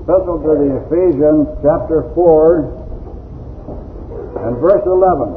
Epistle to the Ephesians, chapter 4, and verse 11.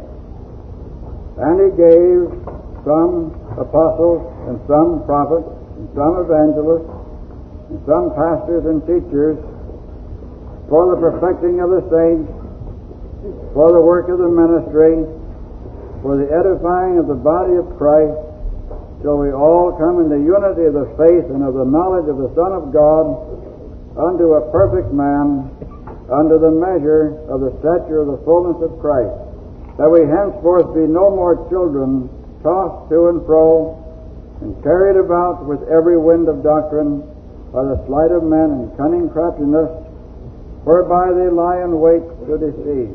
And he gave some apostles, and some prophets, and some evangelists, and some pastors and teachers, for the perfecting of the saints, for the work of the ministry, for the edifying of the body of Christ, till we all come in the unity of the faith and of the knowledge of the Son of God, unto a perfect man, unto the measure of the stature of the fullness of Christ, that we henceforth be no more children, tossed to and fro, and carried about with every wind of doctrine, by the sleight of men and cunning craftiness, whereby they lie in wait to deceive.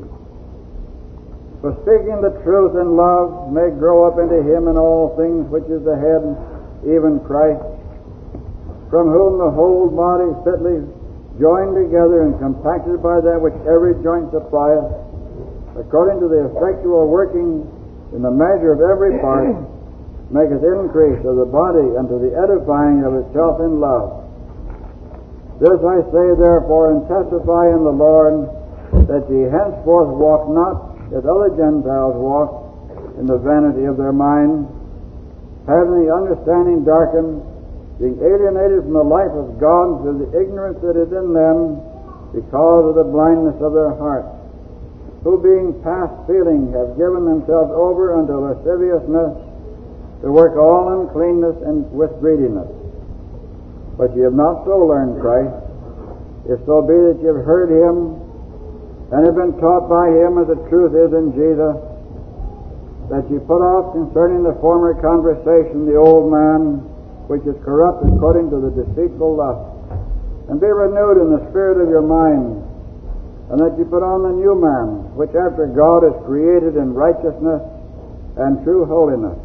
For speaking the truth in love may grow up into him in all things which is the head, even Christ, from whom the whole body fitly joined together and compacted by that which every joint supplieth, according to the effectual working in the measure of every part, maketh increase of the body unto the edifying of itself in love. This I say therefore, and testify in the Lord, that ye henceforth walk not as other Gentiles walk, in the vanity of their mind, having the understanding darkened, being alienated from the life of God through the ignorance that is in them, because of the blindness of their hearts, who being past feeling have given themselves over unto lasciviousness, to work all uncleanness and with greediness. But ye have not so learned Christ, if so be that ye have heard him, and have been taught by him as the truth is in Jesus, that ye put off concerning the former conversation the old man, which is corrupt according to the deceitful lust, and be renewed in the spirit of your mind, and that ye put on the new man, which after God is created in righteousness and true holiness.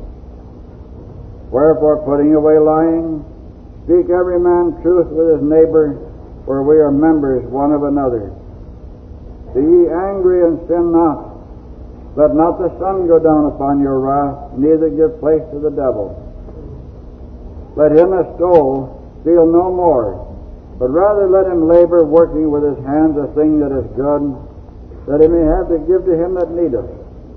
Wherefore, putting away lying, speak every man truth with his neighbor, for we are members one of another. Be ye angry and sin not. Let not the sun go down upon your wrath, neither give place to the devil. Let him that stole steal no more, but rather let him labor, working with his hands a thing that is good, that he may have to give to him that needeth.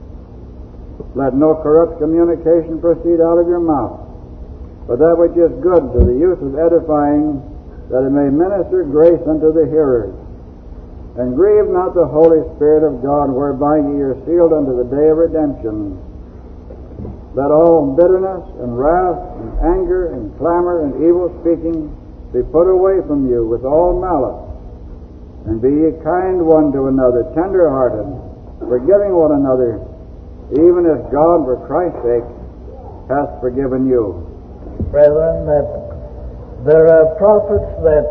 Let no corrupt communication proceed out of your mouth, but that which is good to the use of edifying, that it may minister grace unto the hearers. And grieve not the Holy Spirit of God, whereby ye are sealed unto the day of redemption. Let all bitterness and wrath and anger and clamor and evil speaking be put away from you with all malice. And be ye kind one to another, tender-hearted, forgiving one another, even as God for Christ's sake hath forgiven you. Brethren, that there are prophets that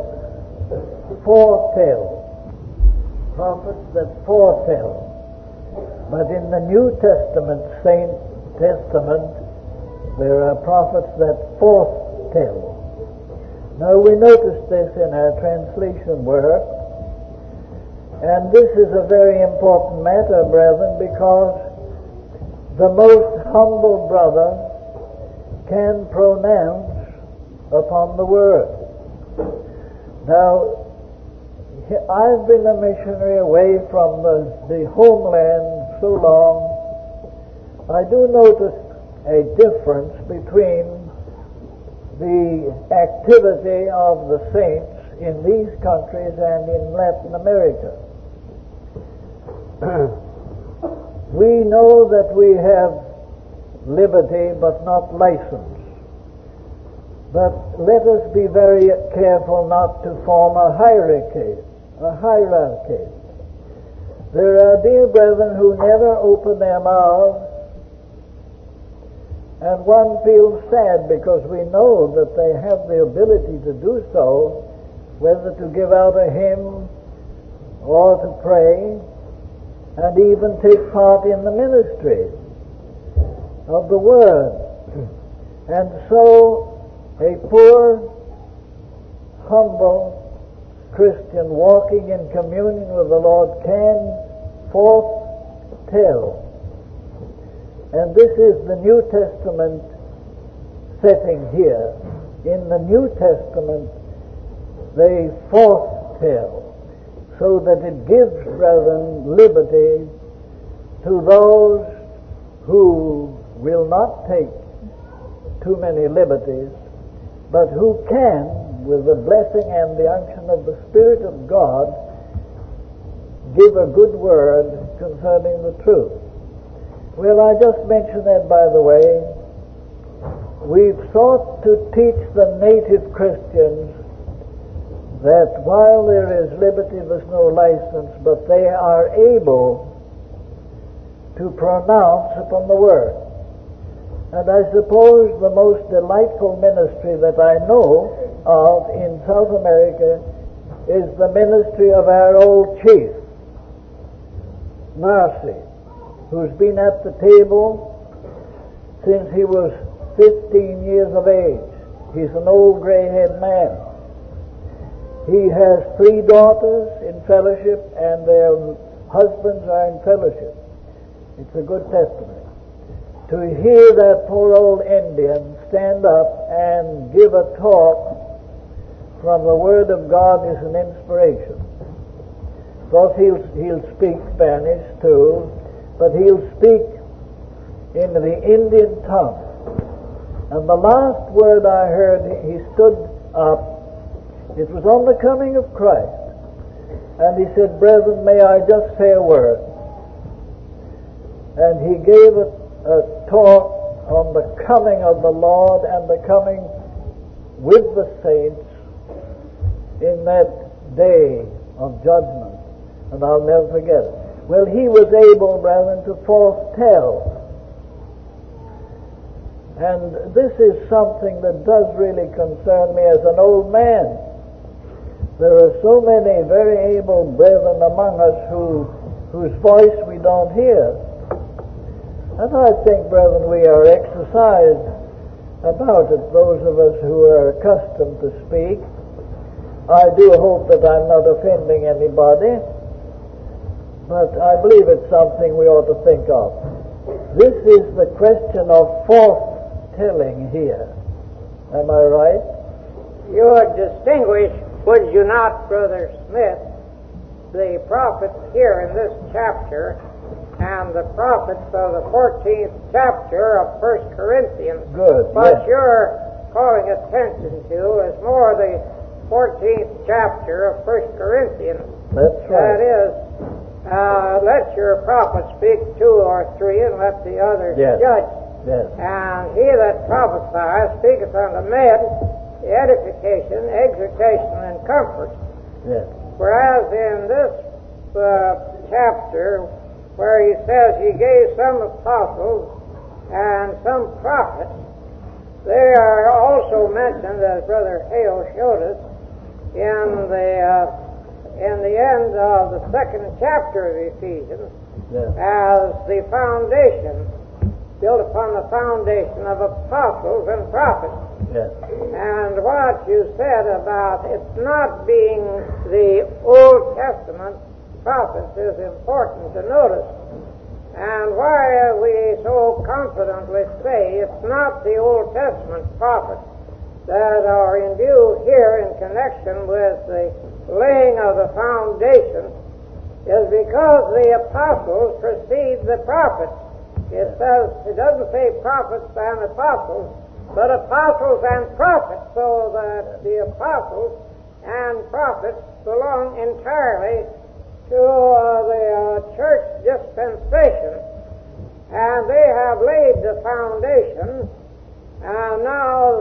foretell. Prophets that foretell. But in the New Testament, there are prophets that foretell. Now we notice this in our translation work, and this is a very important matter, brethren, because the most humble brother can pronounce upon the Word. Now, I've been a missionary away from the homeland so long, I do notice a difference between the activity of the saints in these countries and in Latin America. We know that we have liberty but not license. But let us be very careful not to form a hierarchy. There are dear brethren who never open their mouths, and one feels sad because we know that they have the ability to do so, whether to give out a hymn or to pray, and even take part in the ministry of the Word. And so a poor, humble Christian walking in communion with the Lord can foretell. And this is the New Testament setting here. In the New Testament, they foretell tell, so that it gives, brethren, liberty to those who will not take too many liberties, but who can, with the blessing and the unction of the Spirit of God, give a good word concerning the truth. Well, I just mentioned that, by the way. We've sought to teach the native Christians that while there is liberty, there's no license, but they are able to pronounce upon the Word. And I suppose the most delightful ministry that I know of in South America is the ministry of our old chief, Marcy, who's been at the table since he was 15 years of age. He's an old gray-haired man. He has 3 daughters in fellowship, and their husbands are in fellowship. It's a good testimony. To hear that poor old Indian stand up and give a talk from the Word of God is an inspiration. Of course, he'll speak Spanish too, but he'll speak in the Indian tongue. And the last word I heard, he stood up. It was on the coming of Christ. And he said, "Brethren, may I just say a word?" And he gave a talk on the coming of the Lord and the coming with the saints in that day of judgment. And I'll never forget it. Well, he was able, brethren, to foretell. And this is something that does really concern me as an old man. There are so many very able brethren among us whose voice we don't hear. And I think, brethren, we are exercised about it, those of us who are accustomed to speak. I do hope that I'm not offending anybody, but I believe it's something we ought to think of. This is the question of foretelling here. Am I right? You would distinguish, would you not, Brother Smith, the prophets here in this chapter and the prophets of the 14th chapter of 1 Corinthians? Good. What yes. you're calling attention to is more the 14th chapter of 1 Corinthians. That's right. That is, let your prophet speak 2 or 3, and let the others judge. Yes. And he that prophesieth speaketh unto men edification, exhortation, and comfort. Yes. Whereas in this chapter, where he says he gave some apostles and some prophets, they are also mentioned, as Brother Hale showed us, in the end of the 2nd chapter of Ephesians, as the foundation, built upon the foundation of apostles and prophets. Yes. And what you said about it not being the Old Testament prophets is important to notice. And why we so confidently say it's not the Old Testament prophets that are in view here in connection with the laying of the foundation is because the apostles precede the prophets. It says, it doesn't say prophets and apostles, but apostles and prophets, so that the apostles and prophets belong entirely to the church dispensation, and they have laid the foundation, and now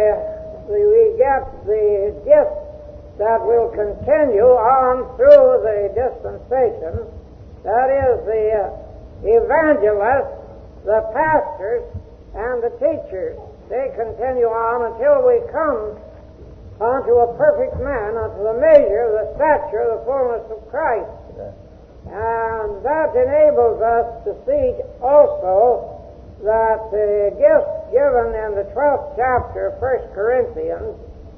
we get the gift that will continue on through the dispensation. That is the evangelists, the pastors, and the teachers. They continue on until we come unto a perfect man, unto the measure, the stature, the fullness of Christ. And that enables us to see also that the gifts given in the 12th chapter of 1 Corinthians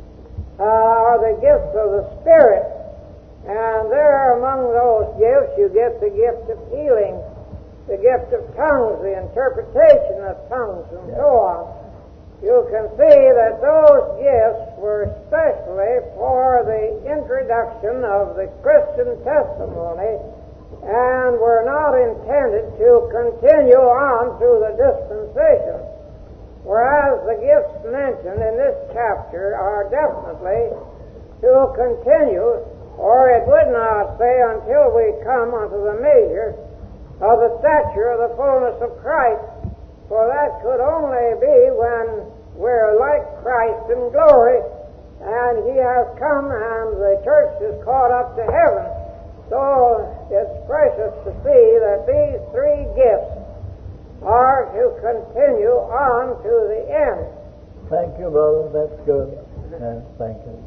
are the gifts of the Spirit. And there among those gifts you get the gift of healing, the gift of tongues, the interpretation of tongues, and so on. you can see that those gifts were specially for the introduction of the Christian testimony and were not intended to continue on through the dispensation, whereas the gifts mentioned in this chapter are definitely to continue, or it would not say until we come unto the measure of the stature of the fullness of Christ, for that could only be when we're like Christ in glory, and He has come and the church is caught up to heaven. So it's precious to see that these three gifts are to continue on to the end. Thank you, brother. That's good. Yes, thank you.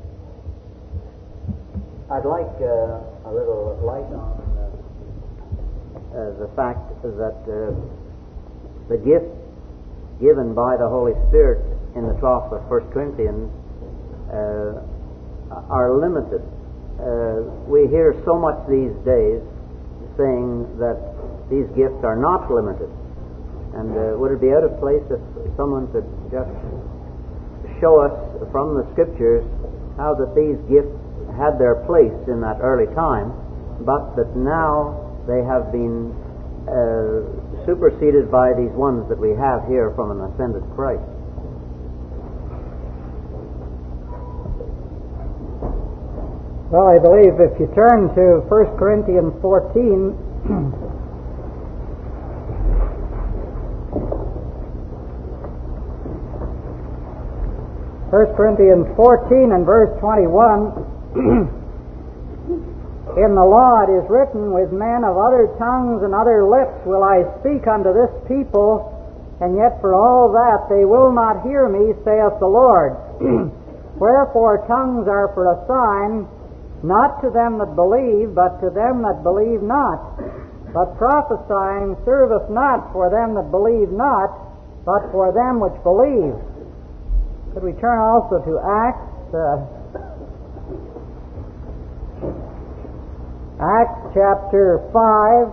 I'd like a little light on the fact that the gifts given by the Holy Spirit in the 12th of 1 Corinthians are limited. We hear so much these days saying that these gifts are not limited. And would it be out of place if someone could just show us from the Scriptures how that these gifts had their place in that early time, but that now they have been superseded by these ones that we have here from an ascended Christ? Well, I believe if you turn to 1 Corinthians 14, 1 Corinthians 14 and verse 21, in the law it is written, with men of other tongues and other lips will I speak unto this people, and yet for all that they will not hear me, saith the Lord. Wherefore tongues are for a sign, not to them that believe, but to them that believe not. But prophesying serveth not for them that believe not, but for them which believe. Could we turn also to Acts chapter 5.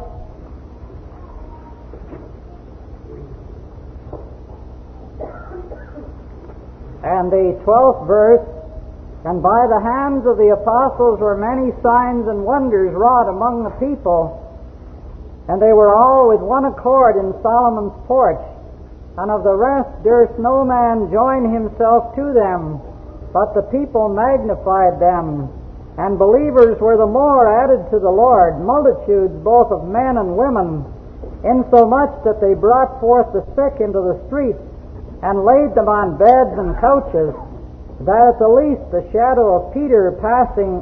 And the 12th verse, and by the hands of the apostles were many signs and wonders wrought among the people, and they were all with one accord in Solomon's porch, and of the rest durst no man join himself to them, but the people magnified them. And believers were the more added to the Lord, multitudes both of men and women, insomuch that they brought forth the sick into the streets, and laid them on beds and couches, that at the least the shadow of Peter passing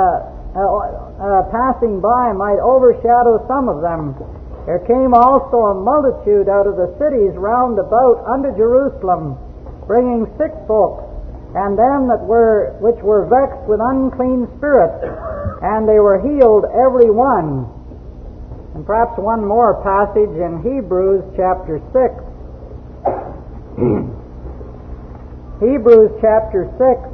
by might overshadow some of them. There came also a multitude out of the cities round about unto Jerusalem, bringing sick folks, and them which were vexed with unclean spirits, and they were healed every one. And perhaps one more passage in Hebrews chapter 6. Hebrews chapter 6,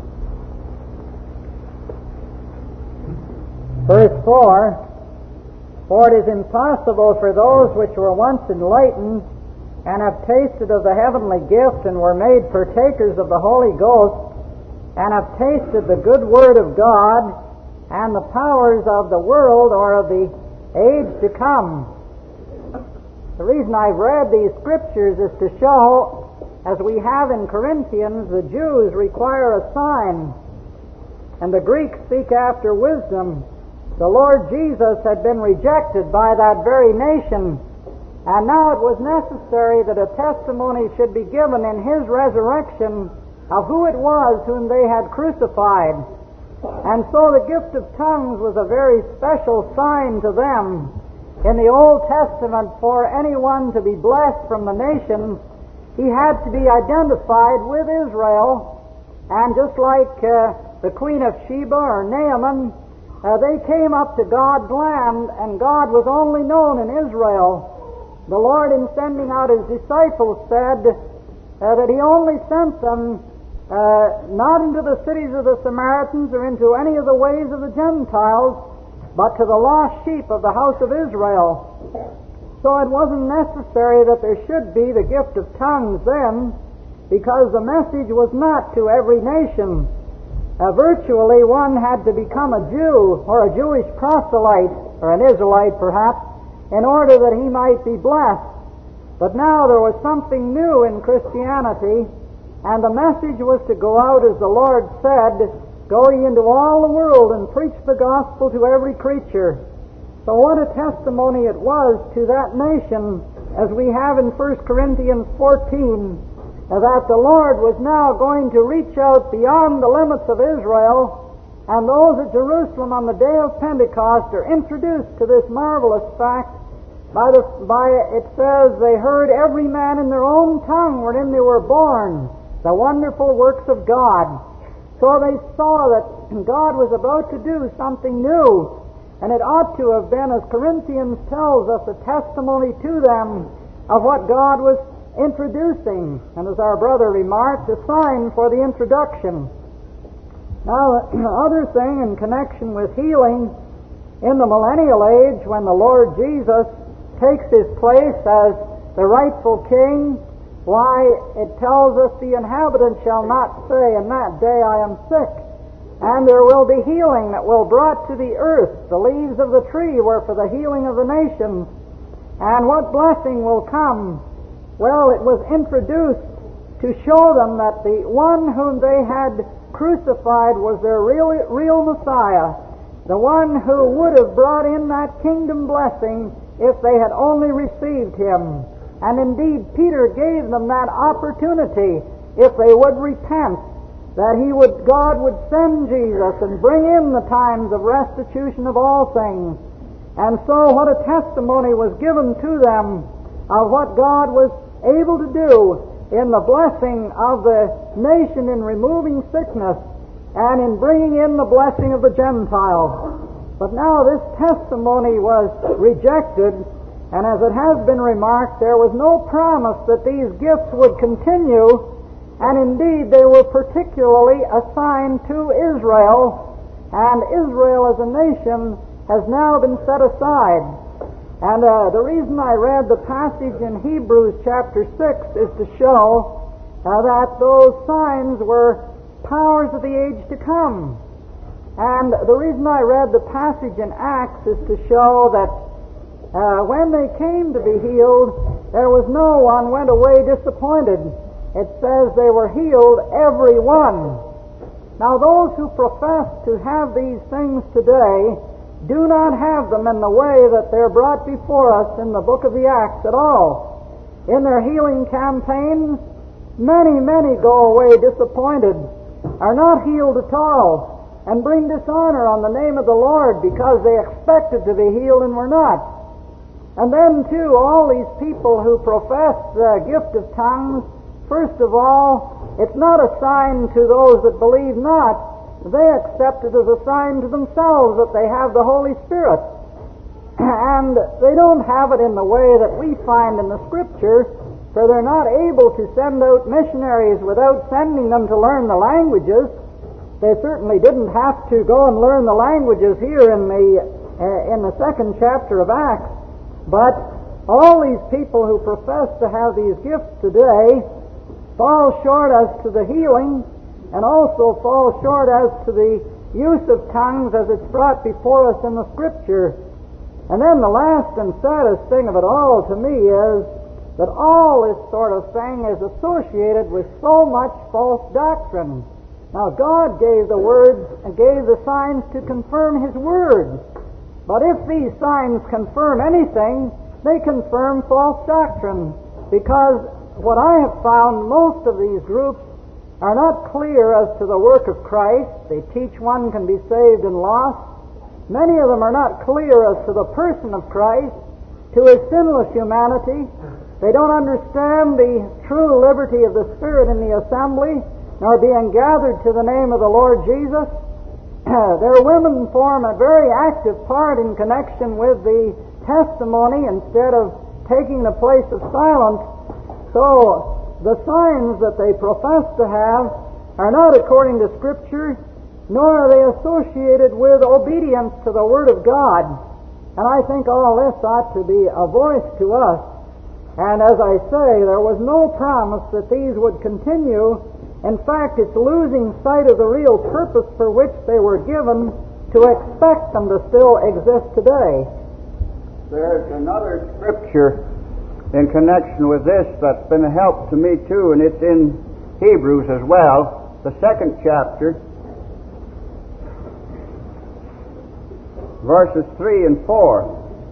verse 4, for it is impossible for those which were once enlightened, and have tasted of the heavenly gift, and were made partakers of the Holy Ghost, and have tasted the good word of God, and the powers of the world, or of the age to come. The reason I've read these scriptures is to show, as we have in Corinthians, the Jews require a sign, and the Greeks seek after wisdom. The Lord Jesus had been rejected by that very nation, and now it was necessary that a testimony should be given in His resurrection of who it was whom they had crucified. And so the gift of tongues was a very special sign to them. In the Old Testament, for anyone to be blessed from the nation, he had to be identified with Israel. And just like the Queen of Sheba or Naaman, they came up to God's land, and God was only known in Israel. The Lord, in sending out His disciples, said that He only sent them not into the cities of the Samaritans or into any of the ways of the Gentiles, but to the lost sheep of the house of Israel. So it wasn't necessary that there should be the gift of tongues then. because the message was not to every nation. Virtually one had to become a Jew or a Jewish proselyte, or an Israelite perhaps, in order that he might be blessed. But now there was something new in Christianity, and the message was to go out, as the Lord said, "Go ye into all the world and preach the gospel to every creature." So what a testimony it was to that nation, as we have in 1 Corinthians 14, that the Lord was now going to reach out beyond the limits of Israel, and those at Jerusalem on the day of Pentecost are introduced to this marvelous fact. It says, they heard every man in their own tongue wherein they were born, the wonderful works of God. So they saw that God was about to do something new, and it ought to have been, as Corinthians tells us, a testimony to them of what God was introducing, and as our brother remarked, a sign for the introduction. Now, the other thing in connection with healing, in the millennial age, when the Lord Jesus takes his place as the rightful king, why, it tells us the inhabitant shall not say, "In that day I am sick." And there will be healing that will brought to the earth. The leaves of the tree were for the healing of the nations. And what blessing will come? Well, it was introduced to show them that the one whom they had crucified was their real Messiah, the one who would have brought in that kingdom blessing if they had only received him. And indeed, Peter gave them that opportunity, if they would repent, that God would send Jesus and bring in the times of restitution of all things. And so what a testimony was given to them of what God was able to do in the blessing of the nation, in removing sickness, and in bringing in the blessing of the Gentiles. But now this testimony was rejected, and as it has been remarked, there was no promise that these gifts would continue, and indeed they were particularly assigned to Israel, and Israel as a nation has now been set aside. And the reason I read the passage in Hebrews chapter 6 is to show that those signs were powers of the age to come. And the reason I read the passage in Acts is to show that when they came to be healed, there was no one went away disappointed. It says they were healed, every one. Now those who profess to have these things today do not have them in the way that they're brought before us in the book of the Acts at all. In their healing campaigns, many go away disappointed, are not healed at all, and bring dishonor on the name of the Lord because they expected to be healed and were not. And then, too, all these people who profess the gift of tongues, first of all, it's not a sign to those that believe not. They accept it as a sign to themselves that they have the Holy Spirit. And they don't have it in the way that we find in the Scripture, for they're not able to send out missionaries without sending them to learn the languages. They certainly didn't have to go and learn the languages here in the second chapter of Acts. But all these people who profess to have these gifts today fall short as to the healing, and also fall short as to the use of tongues as it's brought before us in the Scripture. And then the last and saddest thing of it all to me is that all this sort of thing is associated with so much false doctrine. Now God gave the words and gave the signs to confirm His words. But if these signs confirm anything, they confirm false doctrine, because what I have found, most of these groups are not clear as to the work of Christ. They teach one can be saved and lost. Many of them are not clear as to the person of Christ, to His sinless humanity. They don't understand the true liberty of the Spirit in the assembly, nor being gathered to the name of the Lord Jesus. Their women form a very active part in connection with the testimony instead of taking the place of silence. So the signs that they profess to have are not according to Scripture, nor are they associated with obedience to the Word of God. And I think all this ought to be a voice to us And as I say, there was no promise that these would continue. In fact, it's losing sight of the real purpose for which they were given to expect them to still exist today. There's another scripture in connection with this that's been a help to me too, and it's in Hebrews as well, the 2nd chapter, verses 3 and 4.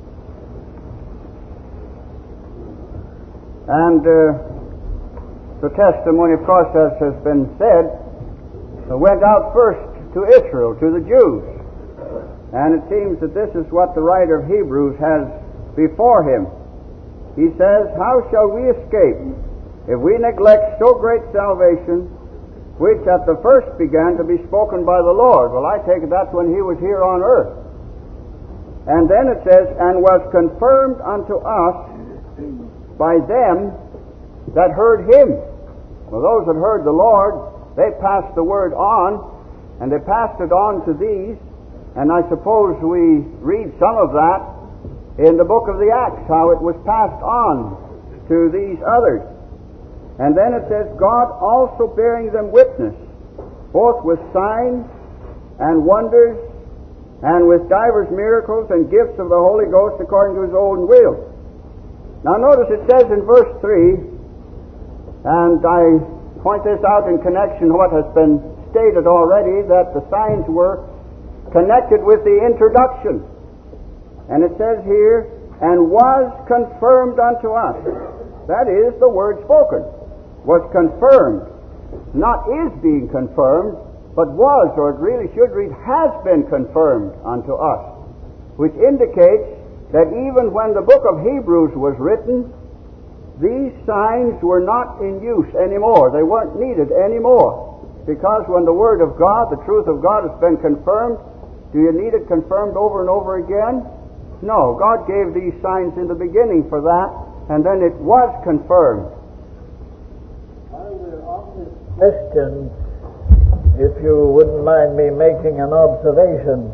And the testimony, of course, as has been said, went out first to Israel, to the Jews. And it seems that this is what the writer of Hebrews has before him. He says, "How shall we escape if we neglect so great salvation, which at the first began to be spoken by the Lord?" Well, I take it that's when he was here on earth. And then it says, "And was confirmed unto us by them that heard him." Well, those that heard the Lord, they passed the word on, and they passed it on to these, and I suppose we read some of that in the book of the Acts, how it was passed on to these others. And then it says, "God also bearing them witness, both with signs and wonders, and with divers miracles and gifts of the Holy Ghost according to his own will." Now notice it says in verse 3, and I point this out in connection with what has been stated already, that the signs were connected with the introduction. And it says here, "and was confirmed unto us." That is, the word spoken was confirmed. Not is being confirmed, but was, or it really should read, has been confirmed unto us. Which indicates that even when the book of Hebrews was written, these signs were not in use anymore. They weren't needed anymore. Because when the Word of God, the truth of God, has been confirmed, do you need it confirmed over and over again? No. God gave these signs in the beginning for that, and then it was confirmed. While we're on this question, if you wouldn't mind me making an observation,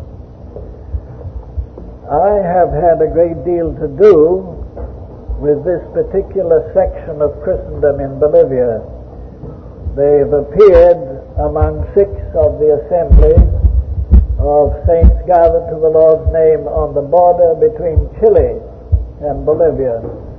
I have had a great deal to do with this particular section of Christendom in Bolivia. They've appeared among 6 of the assemblies of saints gathered to the Lord's name on the border between Chile and Bolivia.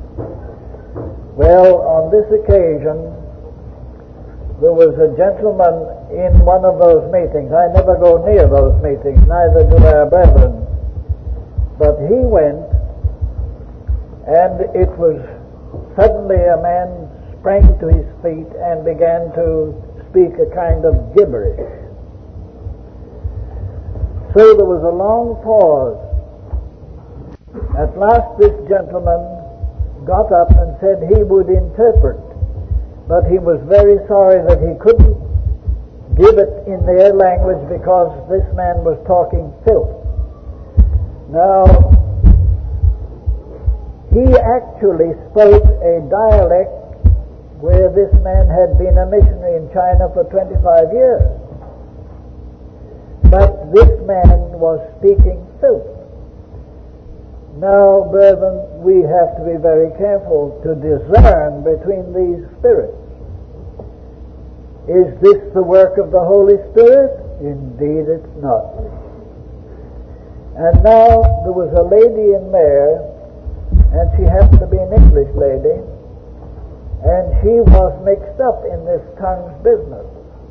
Well, on this occasion, there was a gentleman in one of those meetings. I never go near those meetings, neither do our brethren. But he went, and it was suddenly a man sprang to his feet and began to speak a kind of gibberish. So there was a long pause. At last this gentleman got up and said he would interpret, but he was very sorry that he couldn't give it in their language because this man was talking filth. Now, he actually spoke a dialect where this man had been a missionary in China for 25 years. But this man was speaking filth. Now, brethren, we have to be very careful to discern between these spirits. Is this the work of the Holy Spirit? Indeed it's not. And now there was a lady in there, and she happened to be an English lady, and she was mixed up in this tongues business.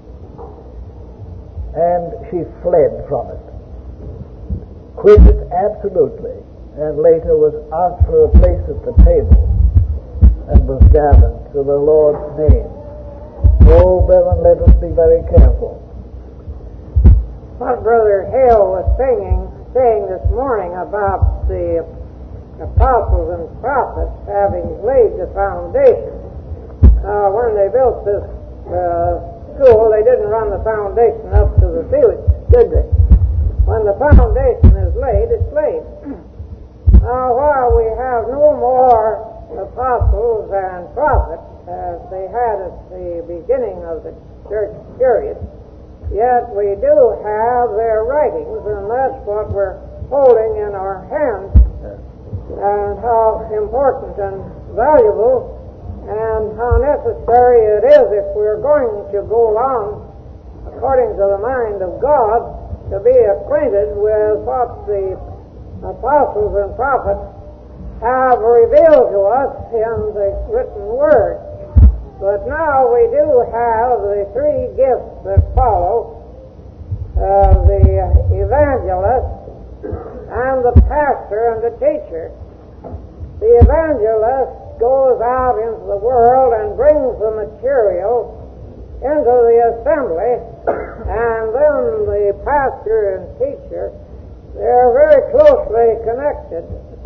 And she fled from it. Quit it absolutely. And later was asked for a place at the table and was gathered to the Lord's name. Oh, brethren, let us be very careful. What Brother Hale was saying this morning about the apostles and prophets having laid the foundation. When they built this school, they didn't run the foundation up to the ceiling, did they? When the foundation is laid, it's laid. Now, while we have no more apostles and prophets as they had at the beginning of the church period, yet we do have their writings, and that's what we're holding in our hands, and how important and valuable and how necessary it is if we're going to go along according to the mind of God to be acquainted with what the apostles and prophets have revealed to us in the written Word. But now we do have the three gifts that follow, the evangelist and the pastor and the teacher. The evangelist goes out into the world and brings the material into the assembly, and then the pastor and teacher, they're very closely connected.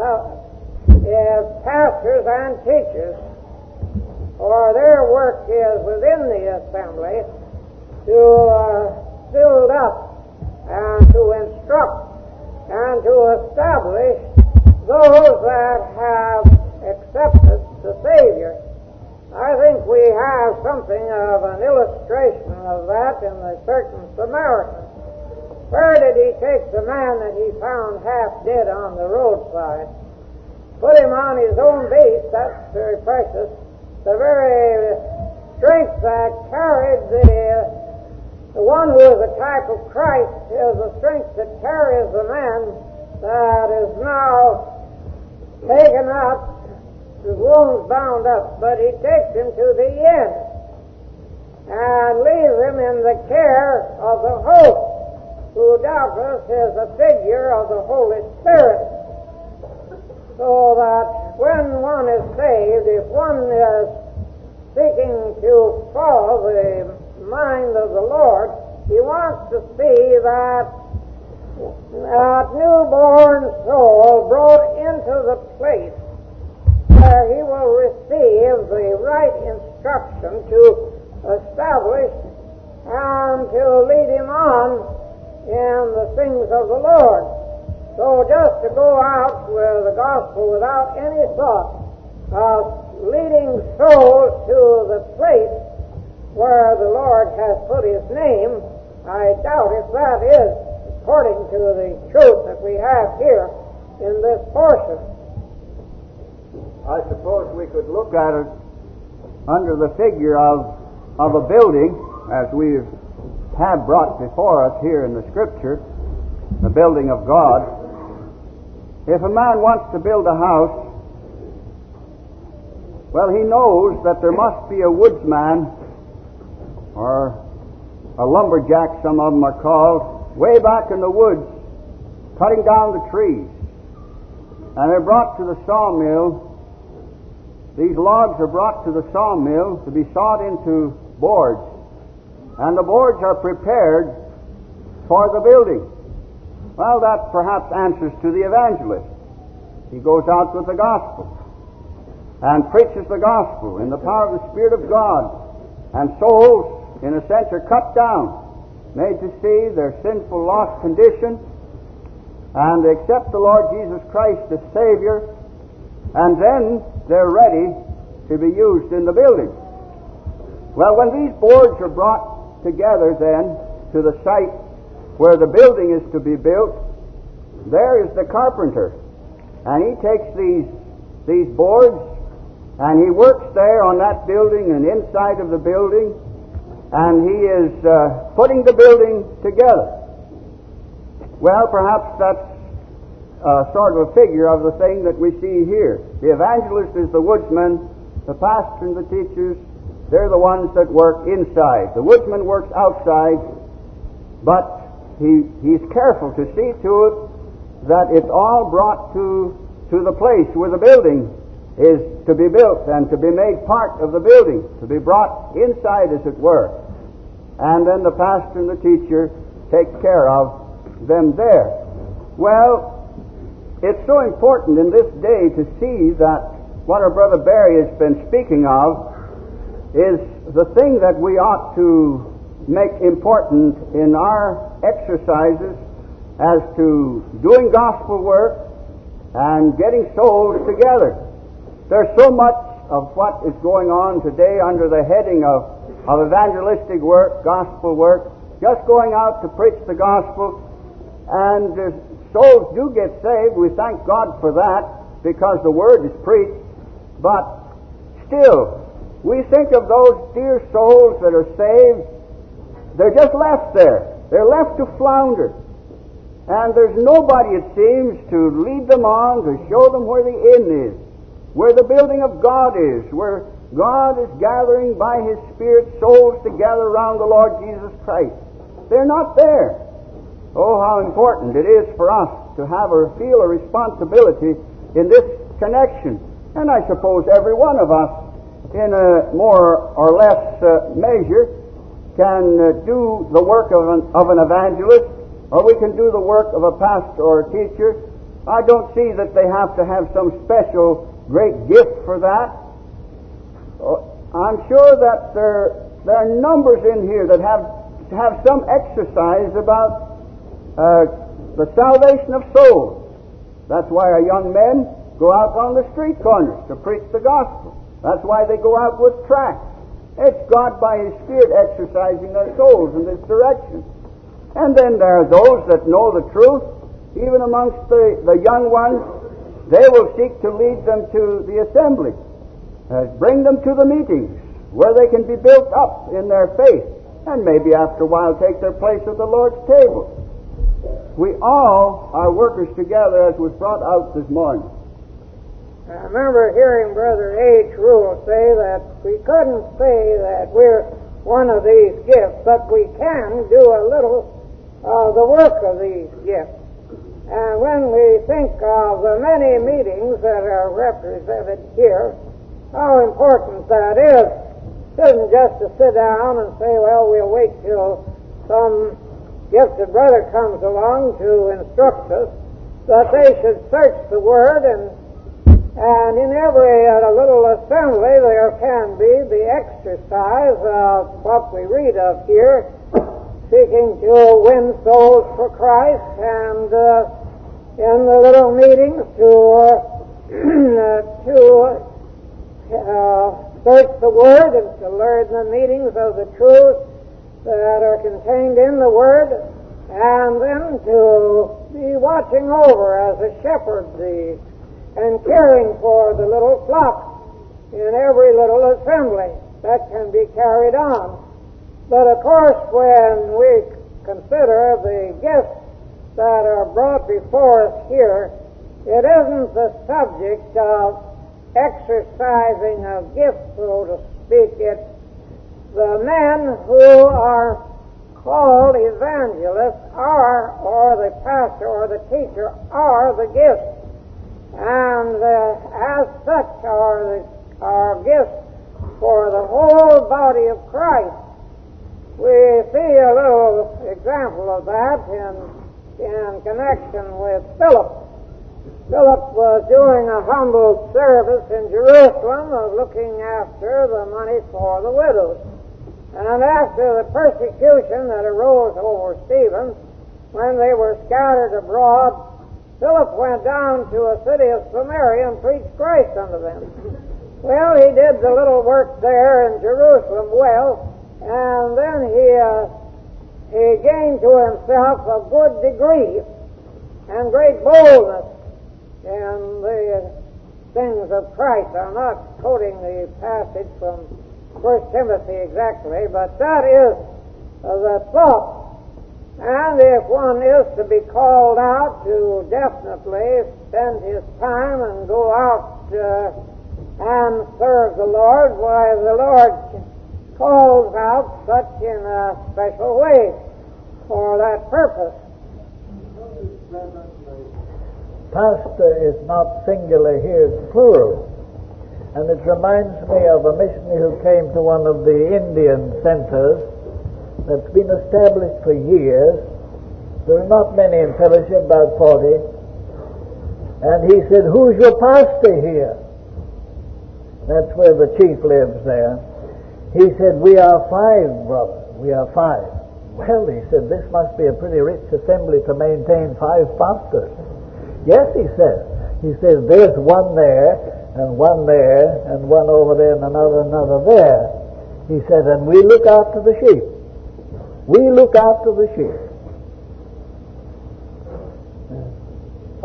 Pastors and teachers, or their work is within the assembly to build up and to instruct and to establish those that have accepted the Savior. I think we have something of an illustration of that in the certain Samaritan. Where did he take the man that he found half dead on the roadside? Put him on his own beast. That's very precious. The very strength that carried the one who is a type of Christ is the strength that carries the man that is now taken up, his wounds bound up, but he takes him to the end and leaves him in the care of the host, who doubtless is a figure of the Holy Spirit. So that when one is saved, if one is seeking to follow the mind of the Lord, he wants to see that newborn soul brought into the place where he will receive the right instruction to establish and to lead him on in the things of the Lord. So just to go out with the gospel without any thought of leading souls to the place where the Lord has put His name, I doubt if that is according to the truth that we have here in this portion. I suppose we could look at it under the figure of a building, as we have brought before us here in the Scripture, the building of God. If a man wants to build a house, well, he knows that there must be a woodsman, or a lumberjack, some of them are called, way back in the woods, cutting down the trees. And they're brought to the sawmill. These logs are brought to the sawmill to be sawed into boards. And the boards are prepared for the building. Well, that perhaps answers to the evangelist. He goes out with the gospel and preaches the gospel in the power of the Spirit of God. And souls, in a sense, are cut down, made to see their sinful, lost condition, and they accept the Lord Jesus Christ as Savior, and then they're ready to be used in the building. Well, when these boards are brought together then to the site where the building is to be built, there is the carpenter, and he takes these boards and he works there on that building and inside of the building, and he is putting the building together. Well, perhaps that's sort of a figure of the thing that we see here. The evangelist is the woodsman, the pastor and the teachers, they're the ones that work inside. The woodsman works outside, but he's careful to see to it that it's all brought to the place where the building is to be built and to be made part of the building, to be brought inside, as it were. And then the pastor and the teacher take care of them there. Well, it's so important in this day to see that what our brother Barry has been speaking of is the thing that we ought to make important in our exercises as to doing gospel work and getting souls together. There's so much of what is going on today under the heading of evangelistic work, gospel work, just going out to preach the gospel, and souls do get saved. We thank God for that, because the word is preached. But still, we think of those dear souls that are saved, they're just left there. They're left to flounder. And there's nobody, it seems, to lead them on, to show them where the inn is, where the building of God is, where God is gathering by His Spirit souls together around the Lord Jesus Christ. They're not there. Oh, how important it is for us to have or feel a responsibility in this connection. And I suppose every one of us, in a more or less measure, can do the work of an evangelist, or we can do the work of a pastor or a teacher. I don't see that they have to have some special great gift for that. I'm sure that there are numbers in here that have some exercise about the salvation of souls. That's why our young men go out on the street corners to preach the gospel. That's why they go out with tracts. It's God by His Spirit exercising their souls in this direction. And then there are those that know the truth. Even amongst the young ones, they will seek to lead them to the assembly, bring them to the meetings where they can be built up in their faith, and maybe after a while take their place at the Lord's table. We all are workers together, as was brought out this morning. I remember hearing Brother H. Rule say that we couldn't say that we're one of these gifts, but we can do a little of the work of these gifts. And when we think of the many meetings that are represented here, how important that is. It isn't just to sit down and say, well, we'll wait till some gifted brother comes along to instruct us, that they should search the Word, and in every little assembly there can be the exercise of what we read of here, seeking to win souls for Christ, and in the little meetings to search the Word and to learn the meanings of the truth that are contained in the Word, and then to be watching over as a shepherd and caring for the little flock in every little assembly that can be carried on. But of course, when we consider the gifts that are brought before us here, it isn't the subject of exercising of gifts, so to speak. It's the men who are called evangelists or the pastor or the teacher are the gifts. And as such are gifts for the whole body of Christ. We see a little example of that in connection with Philip. Philip was doing a humble service in Jerusalem of looking after the money for the widows. And after the persecution that arose over Stephen, when they were scattered abroad, Philip went down to a city of Samaria and preached Christ unto them. Well, he did the little work there in Jerusalem well, and then he gained to himself a good degree and great boldness in the things of Christ. I'm not quoting the passage from 1 Timothy exactly, but that is the thought. And if one is to be called out to definitely spend his time and go out and serve the Lord, why, the Lord calls out such in a special way for that purpose. Pastor is not singular here, it's plural. And it reminds me of a missionary who came to one of the Indian centers that's been established for years. There are not many in fellowship, about 40. And he said, "Who's your pastor here?" That's where the chief lives there. He said, "We are 5, brother. We are 5. Well, he said, "This must be a pretty rich assembly to maintain 5 pastors." "Yes," he said. He says, "There's one there, and one there, and one over there, and another there." He said, "And we look after the sheep. We look after the sheep."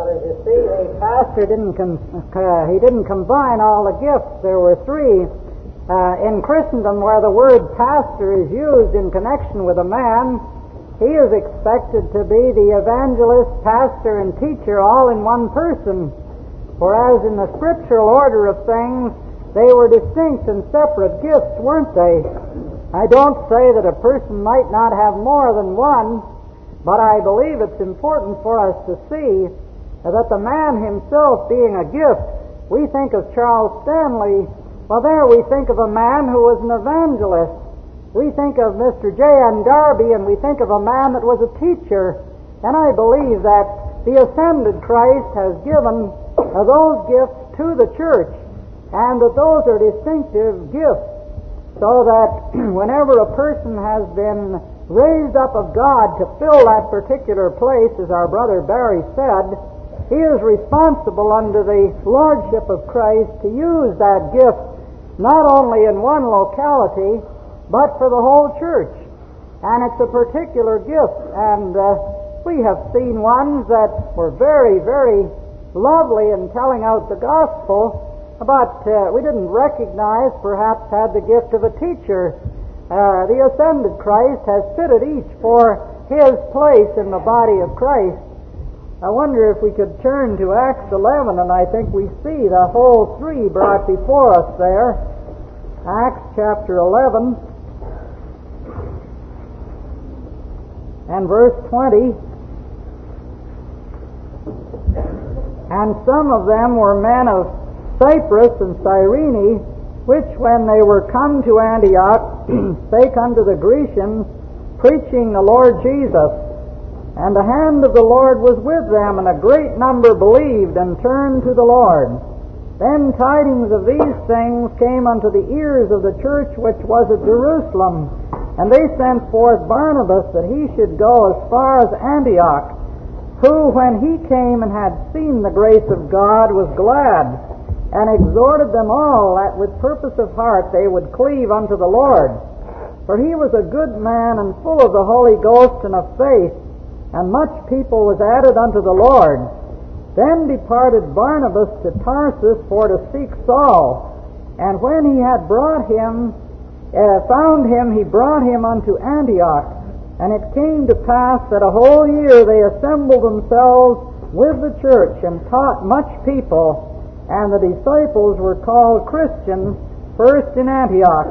But as you see, the pastor didn't combine all the gifts. There were three. In Christendom, where the word pastor is used in connection with a man, he is expected to be the evangelist, pastor, and teacher all in one person. Whereas in the scriptural order of things, they were distinct and separate gifts, weren't they? I don't say that a person might not have more than one, but I believe it's important for us to see that the man himself being a gift. We think of Charles Stanley. Well, there we think of a man who was an evangelist. We think of Mr. J.N. Darby, and we think of a man that was a teacher. And I believe that the ascended Christ has given those gifts to the church, and that those are distinctive gifts, so that whenever a person has been raised up of God to fill that particular place, as our brother Barry said, he is responsible under the lordship of Christ to use that gift not only in one locality, but for the whole church. And it's a particular gift. And we have seen ones that were very, very lovely in telling out the gospel, but we didn't recognize perhaps had the gift of a teacher. The ascended Christ has fitted each for his place in the body of Christ. I wonder if we could turn to Acts 11, and I think we see the whole three brought before us there. Acts chapter 11 and verse 20. And some of them were men of Cyprus and Cyrene, which when they were come to Antioch spake unto the Grecians, preaching the Lord Jesus. And the hand of the Lord was with them, and a great number believed and turned to the Lord. Then tidings of these things came unto the ears of the church which was at Jerusalem, and they sent forth Barnabas that he should go as far as Antioch, who, when he came and had seen the grace of God, was glad, and exhorted them all that with purpose of heart they would cleave unto the Lord. For he was a good man and full of the Holy Ghost and of faith, and much people was added unto the Lord. Then departed Barnabas to Tarsus for to seek Saul. And when he had found him, he brought him unto Antioch. And it came to pass that a whole year they assembled themselves with the church and taught much people. And the disciples were called Christians first in Antioch.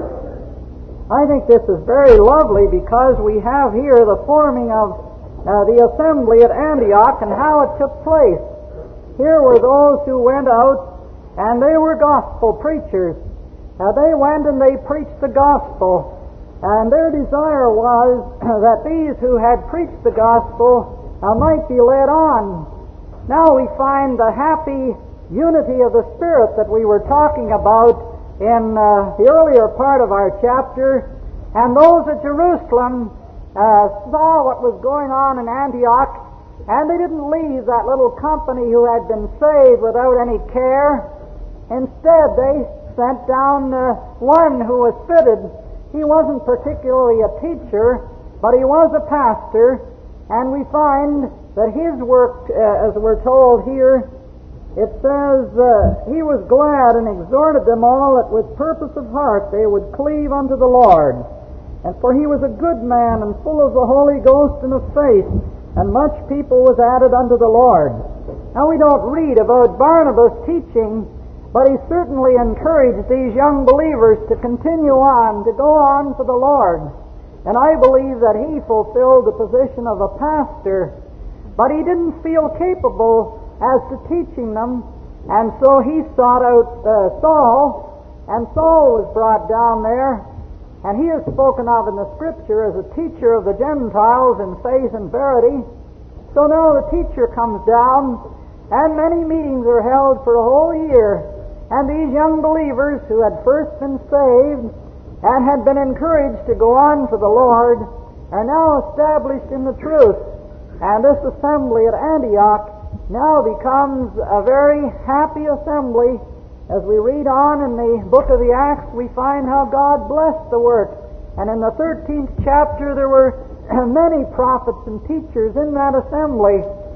I think this is very lovely because we have here the forming of the assembly at Antioch and how it took place. Here were those who went out, and they were gospel preachers. They went and they preached the gospel, and their desire was that these who had preached the gospel might be led on. Now we find the happy unity of the Spirit that we were talking about in the earlier part of our chapter, and those at Jerusalem saw what was going on in Antioch, and they didn't leave that little company who had been saved without any care. Instead, they sent down one who was fitted. He wasn't particularly a teacher, but he was a pastor, and we find that his work, as we're told here, it says, he was glad and exhorted them all that with purpose of heart they would cleave unto the Lord. And for he was a good man and full of the Holy Ghost and of faith, and much people was added unto the Lord. Now we don't read about Barnabas teaching, but he certainly encouraged these young believers to continue on, to go on for the Lord. And I believe that he fulfilled the position of a pastor, but he didn't feel capable as to teaching them, and so he sought out Saul, and Saul was brought down there. And he is spoken of in the Scripture as a teacher of the Gentiles in faith and verity. So now the teacher comes down, and many meetings are held for a whole year. And these young believers who had first been saved and had been encouraged to go on for the Lord are now established in the truth. And this assembly at Antioch now becomes a very happy assembly. As we read on in the book of the Acts, we find how God blessed the work. And in the 13th chapter, there were many prophets and teachers in that assembly.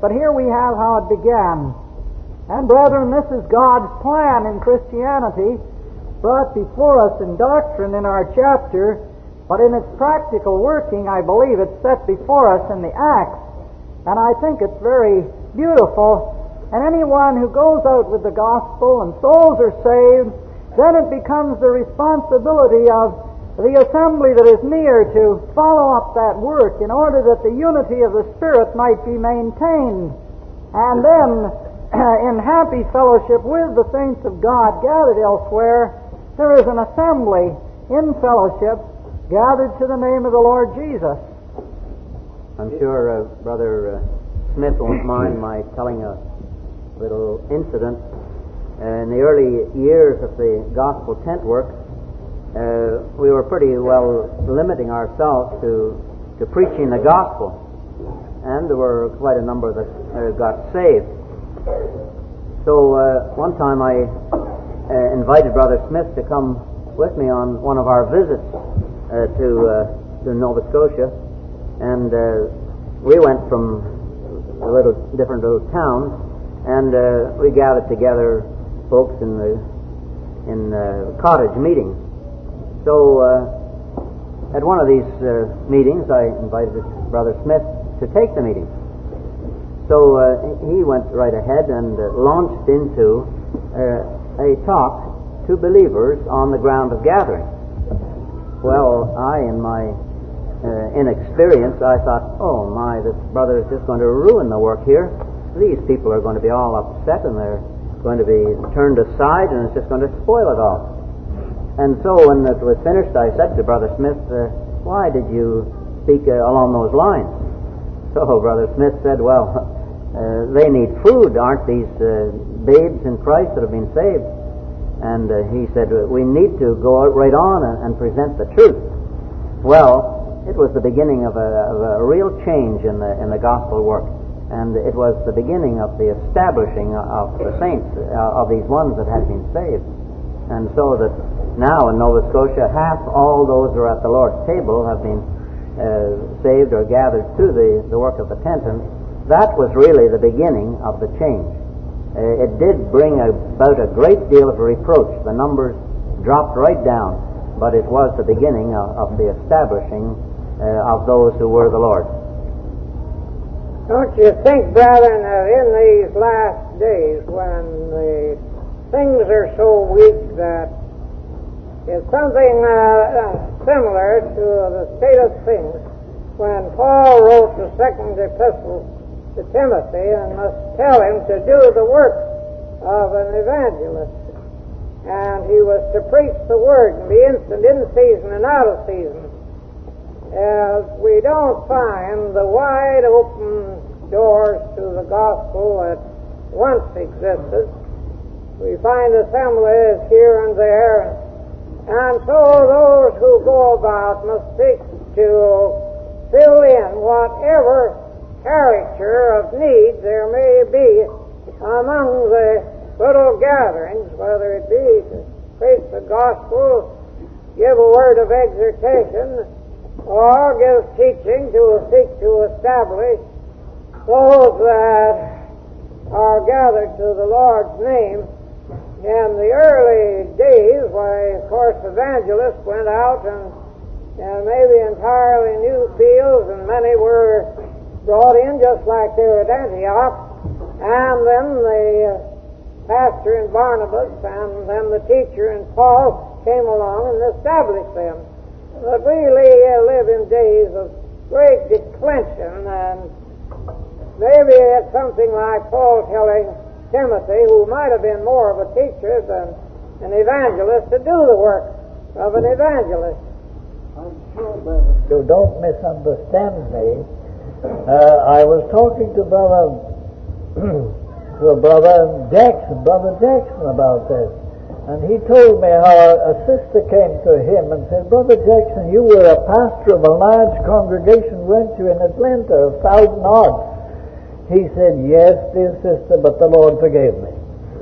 But here we have how it began. And brethren, this is God's plan in Christianity, brought before us in doctrine in our chapter, but in its practical working, I believe it's set before us in the Acts. And I think it's very beautiful. And anyone who goes out with the gospel and souls are saved, then it becomes the responsibility of the assembly that is near to follow up that work in order that the unity of the Spirit might be maintained. And then, in happy fellowship with the saints of God gathered elsewhere, there is an assembly in fellowship gathered to the name of the Lord Jesus. I'm sure Brother Smith won't mind my telling a little incident. In the early years of the gospel tent work, we were pretty well limiting ourselves to preaching the gospel, and there were quite a number that got saved. So one time I invited Brother Smith to come with me on one of our visits to Nova Scotia, and we went from a different little town, and we gathered together folks in cottage meetings. So at one of these meetings, I invited Brother Smith to take the meeting. So he went right ahead and launched into a talk to believers on the ground of gathering. Well, in my inexperience, I thought, oh my, this brother is just going to ruin the work here. These people are going to be all upset, and they're going to be turned aside, and it's just going to spoil it all. And so when it was finished, I said to Brother Smith, why did you speak along those lines? So Brother Smith said, well, they need food, aren't these babes in Christ that have been saved? And he said, we need to go right on and present the truth. Well, it was the beginning of a real change in the gospel work. And it was the beginning of the establishing of the saints, of these ones that had been saved. And so that now in Nova Scotia, half all those who are at the Lord's table have been saved or gathered through the work of the tent. And that was really the beginning of the change. It did bring about a great deal of reproach. The numbers dropped right down, but it was the beginning of the establishing of those who were the Lord. Don't you think, brethren, that in these last days, when the things are so weak that it's something similar to the state of things when Paul wrote the second epistle to Timothy and must tell him to do the work of an evangelist. And he was to preach the word and be instant in season and out of season. We don't find the wide open doors to the gospel that once existed. We find assemblies here and there, and so those who go about must seek to fill in whatever character of need there may be among the little gatherings, whether it be to preach the gospel, give a word of exhortation, or give teaching to seek to establish those that are gathered to the Lord's name. In the early days, why, of course, evangelists went out and maybe entirely new fields, and many were brought in just like they were at Antioch, and then the pastor and Barnabas and then the teacher and Paul came along and established them. But we live in days of great declension, and maybe it's something like Paul telling Timothy, who might have been more of a teacher than an evangelist, to do the work of an evangelist. I'm sure, brother, so don't misunderstand me. I was talking to Brother Jackson about this. And he told me how a sister came to him and said, Brother Jackson, you were a pastor of a large congregation, weren't you, in Atlanta, 1,000 odd? He said, yes, dear sister, but the Lord forgave me.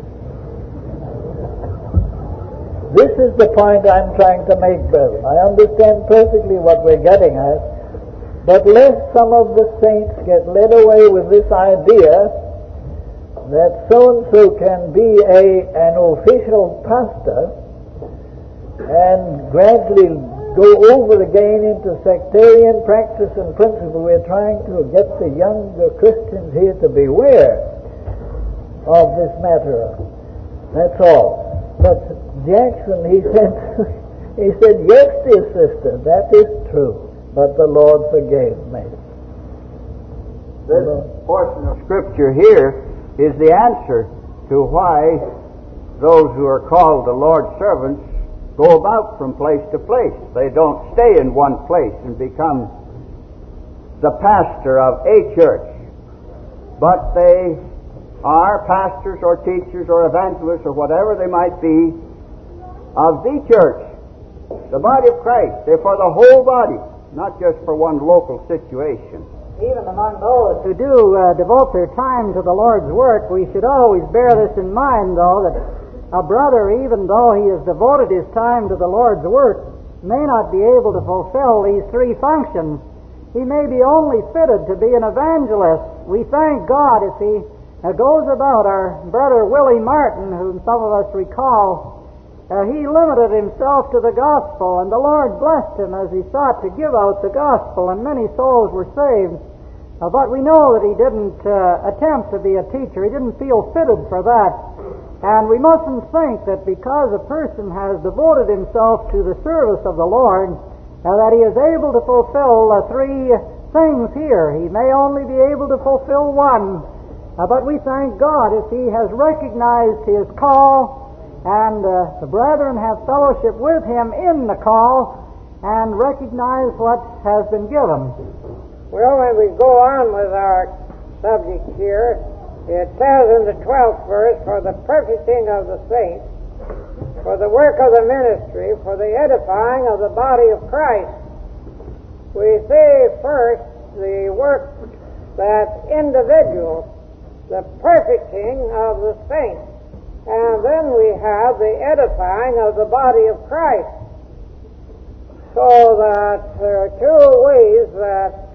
This is the point I'm trying to make, brethren. I understand perfectly what we're getting at, But lest some of the saints get led away with this idea that so-and-so can be an official pastor and gradually go over again into sectarian practice and principle, we're trying to get the younger Christians here to beware of this matter. That's all. But Jackson, he said, yes, dear sister, that is true, but the Lord forgave me. This portion of Scripture here is the answer to why those who are called the Lord's servants go about from place to place. They don't stay in one place and become the pastor of a church, but they are pastors or teachers or evangelists or whatever they might be of the church, the body of Christ. They're for the whole body, not just for one local situation. Even among those who do devote their time to the Lord's work, we should always bear this in mind, though, that a brother, even though he has devoted his time to the Lord's work, may not be able to fulfill these three functions. He may be only fitted to be an evangelist. We thank God as he goes about. Our brother Willie Martin, whom some of us recall, he limited himself to the gospel, and the Lord blessed him as he sought to give out the gospel, and many souls were saved. But we know that he didn't attempt to be a teacher. He didn't feel fitted for that. And we mustn't think that because a person has devoted himself to the service of the Lord, that he is able to fulfill three things here. He may only be able to fulfill one. But we thank God as he has recognized his call, and the brethren have fellowship with him in the call, and recognize what has been given. Well, when we go on with our subject here, it says in the 12th verse, for the perfecting of the saints, for the work of the ministry, for the edifying of the body of Christ. We see first the work that's individual, the perfecting of the saints, and then we have the edifying of the body of Christ. So that there are two ways that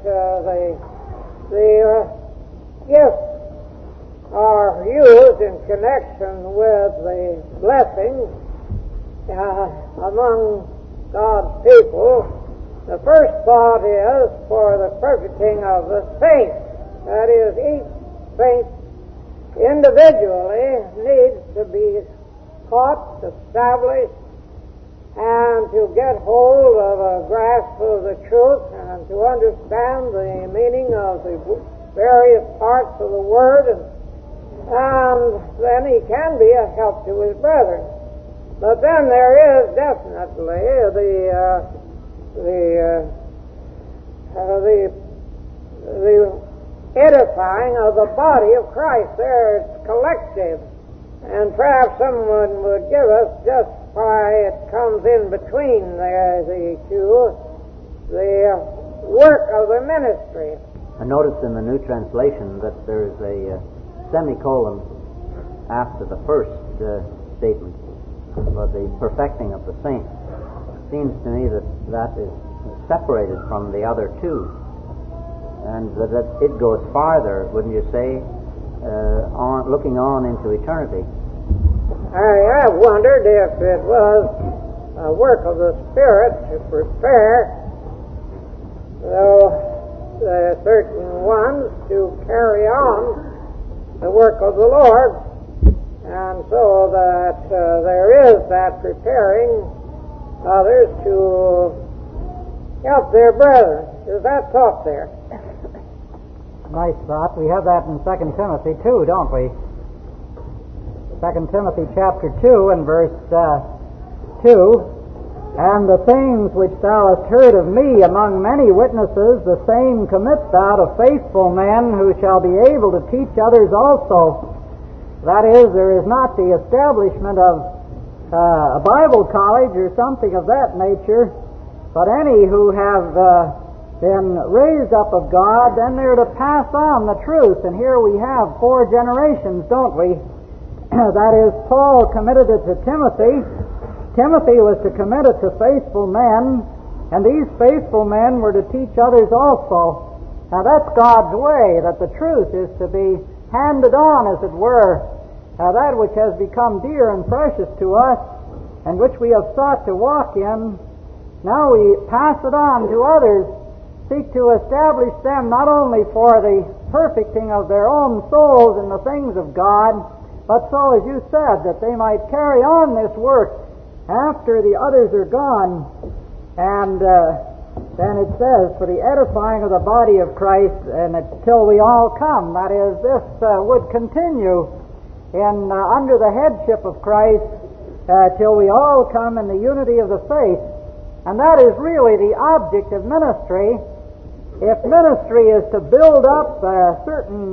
the gifts are used in connection with the blessings among God's people. The first thought is for the perfecting of the saints. That is, each saint individually needs to be taught, established, and to get hold of a grasp of the truth and to understand the meaning of the various parts of the Word, and then he can be a help to his brethren. But then there is definitely the edifying of the body of Christ. There it's collective, and perhaps someone would give us just why it comes in between the two, the work of the ministry. I noticed in the New Translation that there is a semicolon after the first statement for the perfecting of the saints. It seems to me that is separated from the other two, and that it goes farther, wouldn't you say, looking on into eternity. I have wondered if it was a work of the Spirit to prepare certain ones to carry on the work of the Lord, and so that there is that preparing others to help their brethren. Is that thought there? Nice thought. We have that in 2 Timothy 2, don't we? 2 Timothy chapter 2 and verse 2, and the things which thou hast heard of me among many witnesses, the same commit thou to faithful men who shall be able to teach others also. That is, there is not the establishment of a Bible college or something of that nature, but any who have been raised up of God, then they're to pass on the truth. And here we have 4 generations, don't we? That is, Paul committed it to Timothy. Timothy was to commit it to faithful men, And these faithful men were to teach others also. Now that's God's way, that the truth is to be handed on, as it were, that which has become dear and precious to us, and which we have sought to walk in. Now we pass it on to others, seek to establish them not only for the perfecting of their own souls in the things of God, but so, as you said, that they might carry on this work after the others are gone. And then it says, for the edifying of the body of Christ, and till we all come. That is, this would continue in under the headship of Christ till we all come in the unity of the faith. And that is really the object of ministry. If ministry is to build up a certain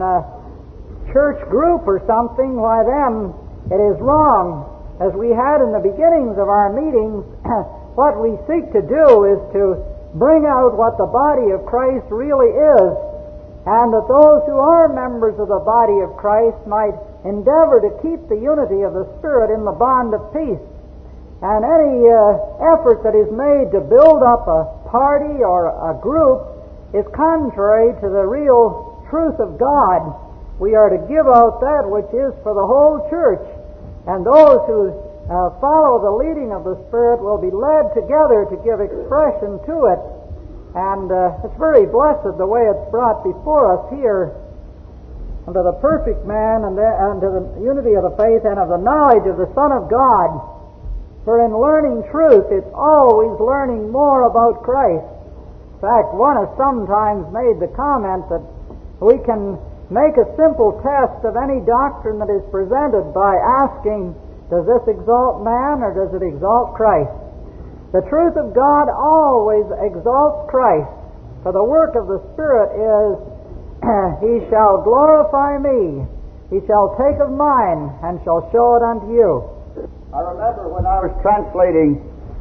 church group or something, why then it is wrong. As we had in the beginnings of our meetings, what we seek to do is to bring out what the body of Christ really is, and that those who are members of the body of Christ might endeavor to keep the unity of the Spirit in the bond of peace. And any effort that is made to build up a party or a group is contrary to the real truth of God. We are to give out that which is for the whole church, and those who follow the leading of the Spirit will be led together to give expression to it. And it's very blessed the way it's brought before us here, unto the perfect man and unto the unity of the faith and of the knowledge of the Son of God. For in learning truth, it's always learning more about Christ. In fact, one has sometimes made the comment that we can make a simple test of any doctrine that is presented by asking, does this exalt man or does it exalt Christ? The truth of God always exalts Christ, for the work of the Spirit is, He shall glorify me, He shall take of mine, and shall show it unto you. I remember when I was translating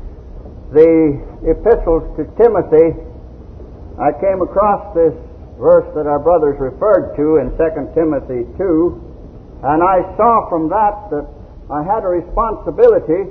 the epistles to Timothy, I came across this verse that our brothers referred to in 2 Timothy 2, and I saw from that I had a responsibility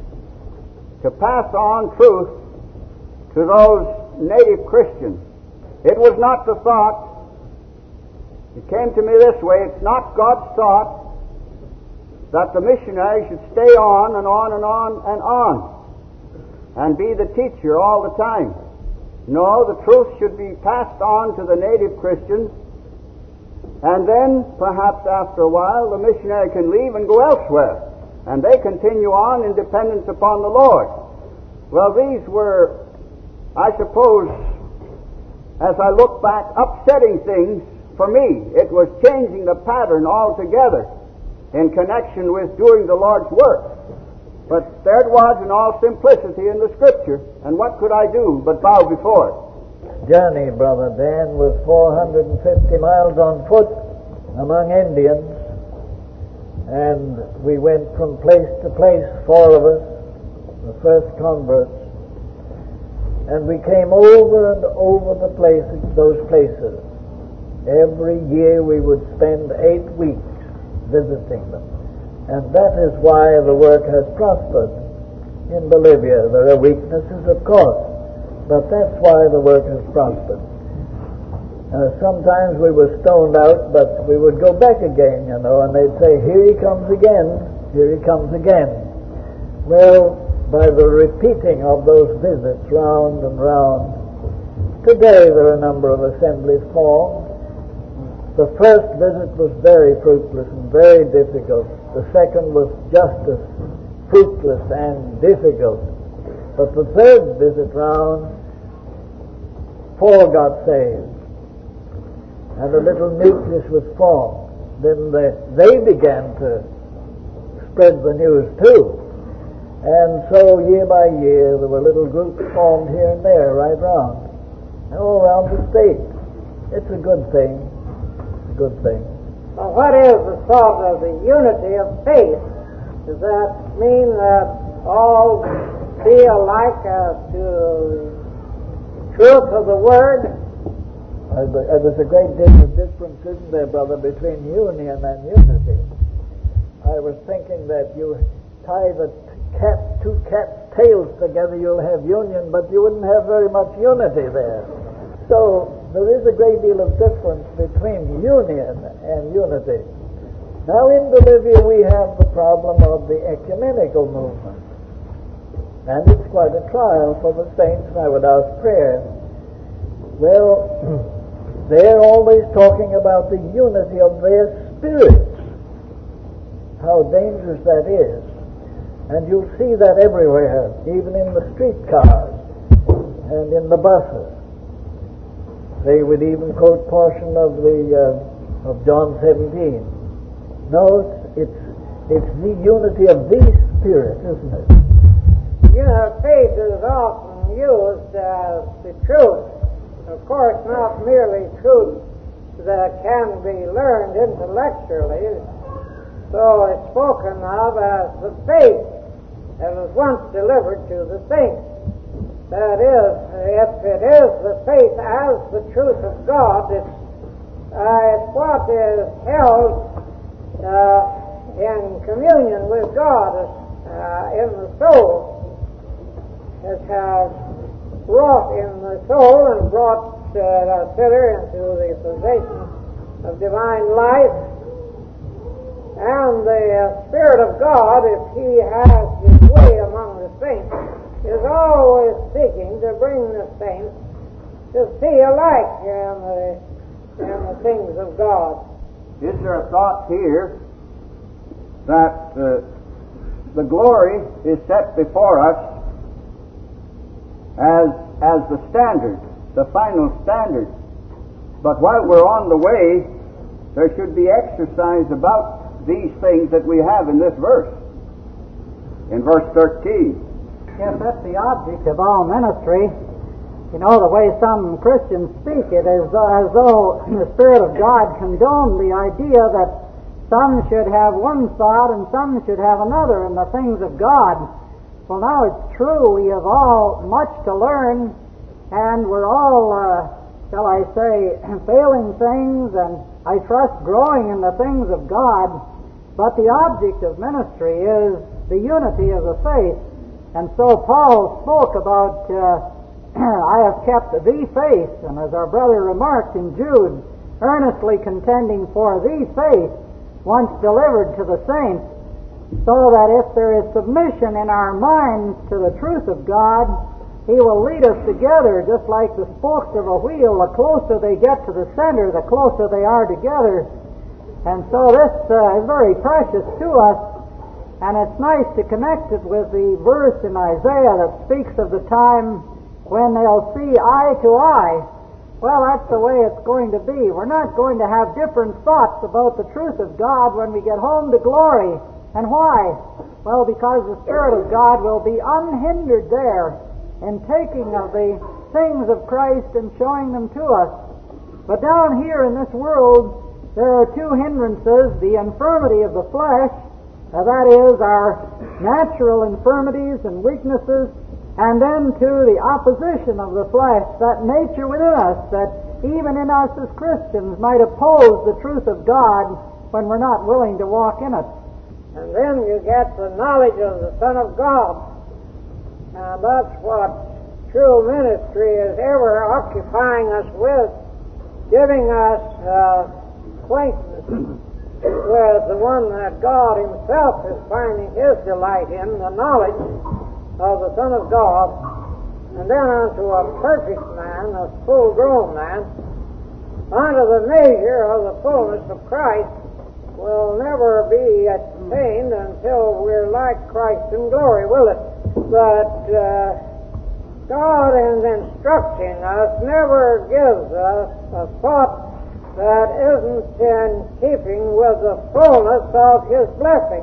to pass on truth to those native Christians. It was not the thought, it came to me this way, it's not God's thought that the missionary should stay on and on and on and on and be the teacher all the time. No, the truth should be passed on to the native Christians, and then perhaps after a while the missionary can leave and go elsewhere, and they continue on in dependence upon the Lord. Well, these were, I suppose, as I look back, upsetting things for me. It was changing the pattern altogether in connection with doing the Lord's work. But there it was in all simplicity in the Scripture, and what could I do but bow before it? Journey, Brother Dan, was 450 miles on foot among Indians, and we went from place to place, 4 of us, the first converts, and we came over and over those places. Every year we would spend 8 weeks visiting them. And that is why the work has prospered in Bolivia. There are weaknesses, of course, but that's why the work has prospered. Sometimes we were stoned out, but we would go back again, and they'd say, here he comes again, here he comes again. Well, by the repeating of those visits round and round, today there are a number of assemblies formed. The first visit was very fruitless and very difficult. The second was just as fruitless and difficult. But the third visit round, 4 got saved. And a little nucleus was formed. Then they began to spread the news too. And so year by year there were little groups formed here and there right round. All around the state. It's a good thing. Good thing. Well, what is the sort of the unity of faith? Does that mean that all be alike as to the truth of the Word? There's a great deal of difference, isn't there, brother, between union and unity? I was thinking that you tie the two cats tails together, you'll have union, but you wouldn't have very much unity there. So there is a great deal of difference between union and unity. Now in Bolivia we have the problem of the ecumenical movement. And it's quite a trial for the saints, and I would ask prayer. Well, they're always talking about the unity of their spirits. How dangerous that is. And you'll see that everywhere, even in the streetcars and in the buses. They would even quote portion of John 17. No, it's the unity of the Spirit, isn't it? You know, faith is often used as the truth. Of course, not merely truth that can be learned intellectually. So it's spoken of as the faith that was once delivered to the saints. That is, if it is the faith as the truth of God, it's what is held in communion with God in the soul. It has wrought in the soul and brought the sinner into the possession of divine life. And the Spirit of God, if He has His way among the saints, is always seeking to bring the saints to see alike in the things of God. Is there a thought here that the glory is set before us as the standard, the final standard? But while we're on the way, there should be exercise about these things that we have in this verse. In verse 13. Yes, that's the object of all ministry. You know, the way some Christians speak it is as though the Spirit of God condoned the idea that some should have one thought and some should have another in the things of God. Well, now it's true, we have all much to learn, and we're all, shall I say, failing things, and I trust growing in the things of God. But the object of ministry is the unity of the faith. And so Paul spoke about, I have kept the faith, and as our brother remarked in Jude, earnestly contending for the faith once delivered to the saints, so that if there is submission in our minds to the truth of God, He will lead us together just like the spokes of a wheel. The closer they get to the center, the closer they are together. And so this is very precious to us, and it's nice to connect it with the verse in Isaiah that speaks of the time when they'll see eye to eye. Well, that's the way it's going to be. We're not going to have different thoughts about the truth of God when we get home to glory. And why? Well, because the Spirit of God will be unhindered there in taking of the things of Christ and showing them to us. But down here in this world, there are two hindrances: the infirmity of the flesh, that is, our natural infirmities and weaknesses, and then to the opposition of the flesh, that nature within us that even in us as Christians might oppose the truth of God when we're not willing to walk in it. And then you get the knowledge of the Son of God. And that's what true ministry is ever occupying us with, giving us acquaintance with the one that God Himself is finding His delight in, the knowledge of the Son of God, and then unto a perfect man, a full-grown man, unto the measure of the fullness of Christ, will never be attained until we're like Christ in glory, will it? But God, in instructing us, never gives us a thought that isn't in keeping with the fullness of His blessing.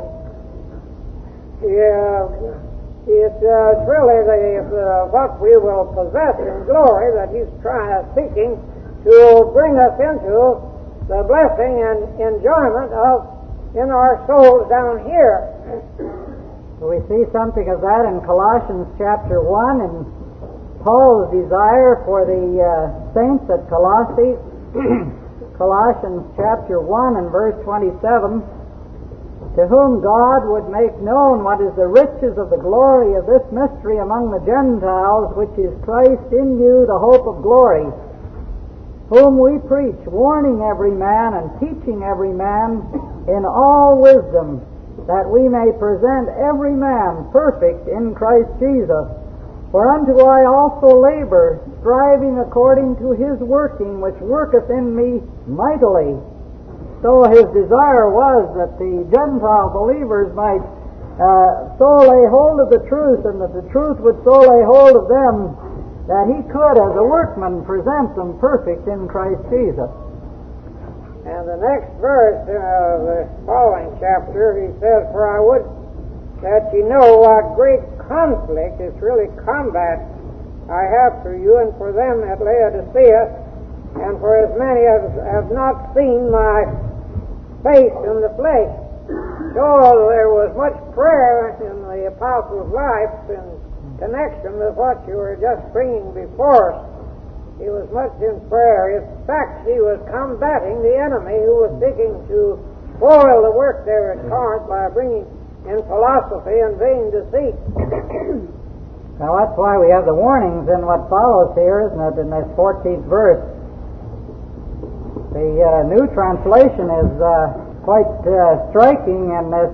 It's really what we will possess in glory that He's seeking to bring us into the blessing and enjoyment of in our souls down here. We see something of that in Colossians chapter 1 and Paul's desire for the saints at Colossae. Colossians chapter 1 and verse 27. to whom God would make known what is the riches of the glory of this mystery among the Gentiles, which is Christ in you, the hope of glory, whom we preach, warning every man and teaching every man in all wisdom, that we may present every man perfect in Christ Jesus. Whereunto I also labor, striving according to his working, which worketh in me mightily. So his desire was that the Gentile believers might so lay hold of the truth, and that the truth would so lay hold of them, that he could, as a workman, present them perfect in Christ Jesus. And the next verse of the following chapter, he says, For I would that ye know what great conflict, it's really combat, I have for you and for them at Laodicea, and for as many as have not seen my face in the flesh. So there was much prayer in the apostle's life in connection with what you were just bringing before us. He was much in prayer. In fact, he was combating the enemy who was seeking to spoil the work there at Corinth by bringing in philosophy and vain deceit. Now that's why we have the warnings in what follows here, isn't it, in this 14th verse. The New Translation is quite striking in this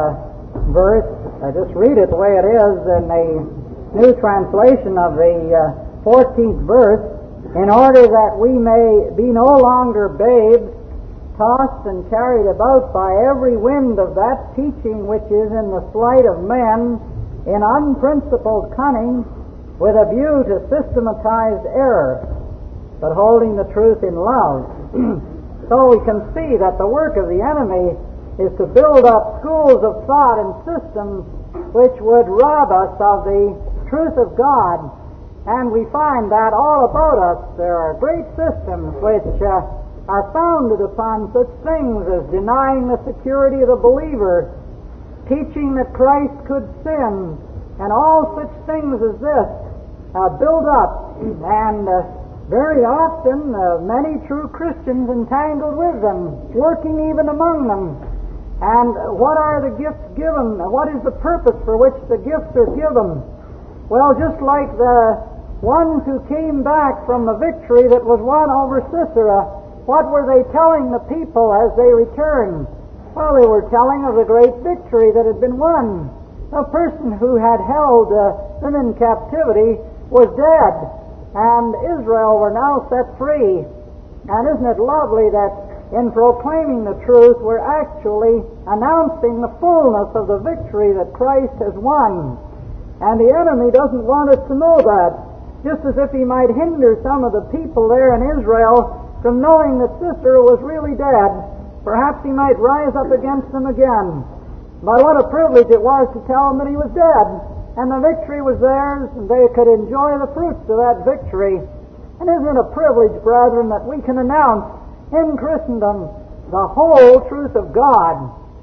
verse. I just read it the way it is in the New Translation of the 14th verse. In order that we may be no longer babes, tossed and carried about by every wind of that teaching which is in the sleight of men, in unprincipled cunning, with a view to systematized error, but holding the truth in love. So we can see that the work of the enemy is to build up schools of thought and systems which would rob us of the truth of God. And we find that all about us there are great systems which are founded upon such things as denying the security of the believer, teaching that Christ could sin, and all such things as this build up, and very often many true Christians entangled with them, working even among them. And what are the gifts given? What is the purpose for which the gifts are given? Well, just like the ones who came back from the victory that was won over Sisera, what were they telling the people as they returned? Well, they were telling of the great victory that had been won. A person who had held them in captivity was dead, and Israel were now set free. And isn't it lovely that in proclaiming the truth, we're actually announcing the fullness of the victory that Christ has won. And the enemy doesn't want us to know that, just as if he might hinder some of the people there in Israel from knowing that Sisera was really dead. Perhaps he might rise up against them again. But what a privilege it was to tell them that he was dead, and the victory was theirs, and they could enjoy the fruits of that victory. And isn't it a privilege, brethren, that we can announce in Christendom the whole truth of God,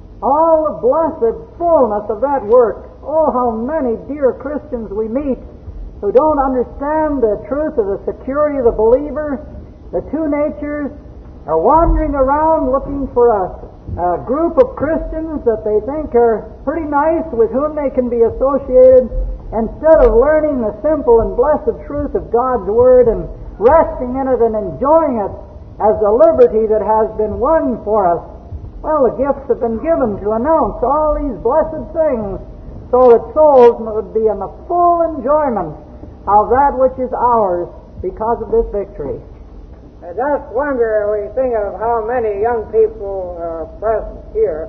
all the blessed fullness of that work? Oh, how many dear Christians we meet who don't understand the truth of the security of the believer. The two natures are wandering around looking for a group of Christians that they think are pretty nice, with whom they can be associated, instead of learning the simple and blessed truth of God's Word and resting in it and enjoying it as the liberty that has been won for us. Well, the gifts have been given to announce all these blessed things, so that souls would be in the full enjoyment of that which is ours because of this victory. I just wonder, when you think of how many young people are present here,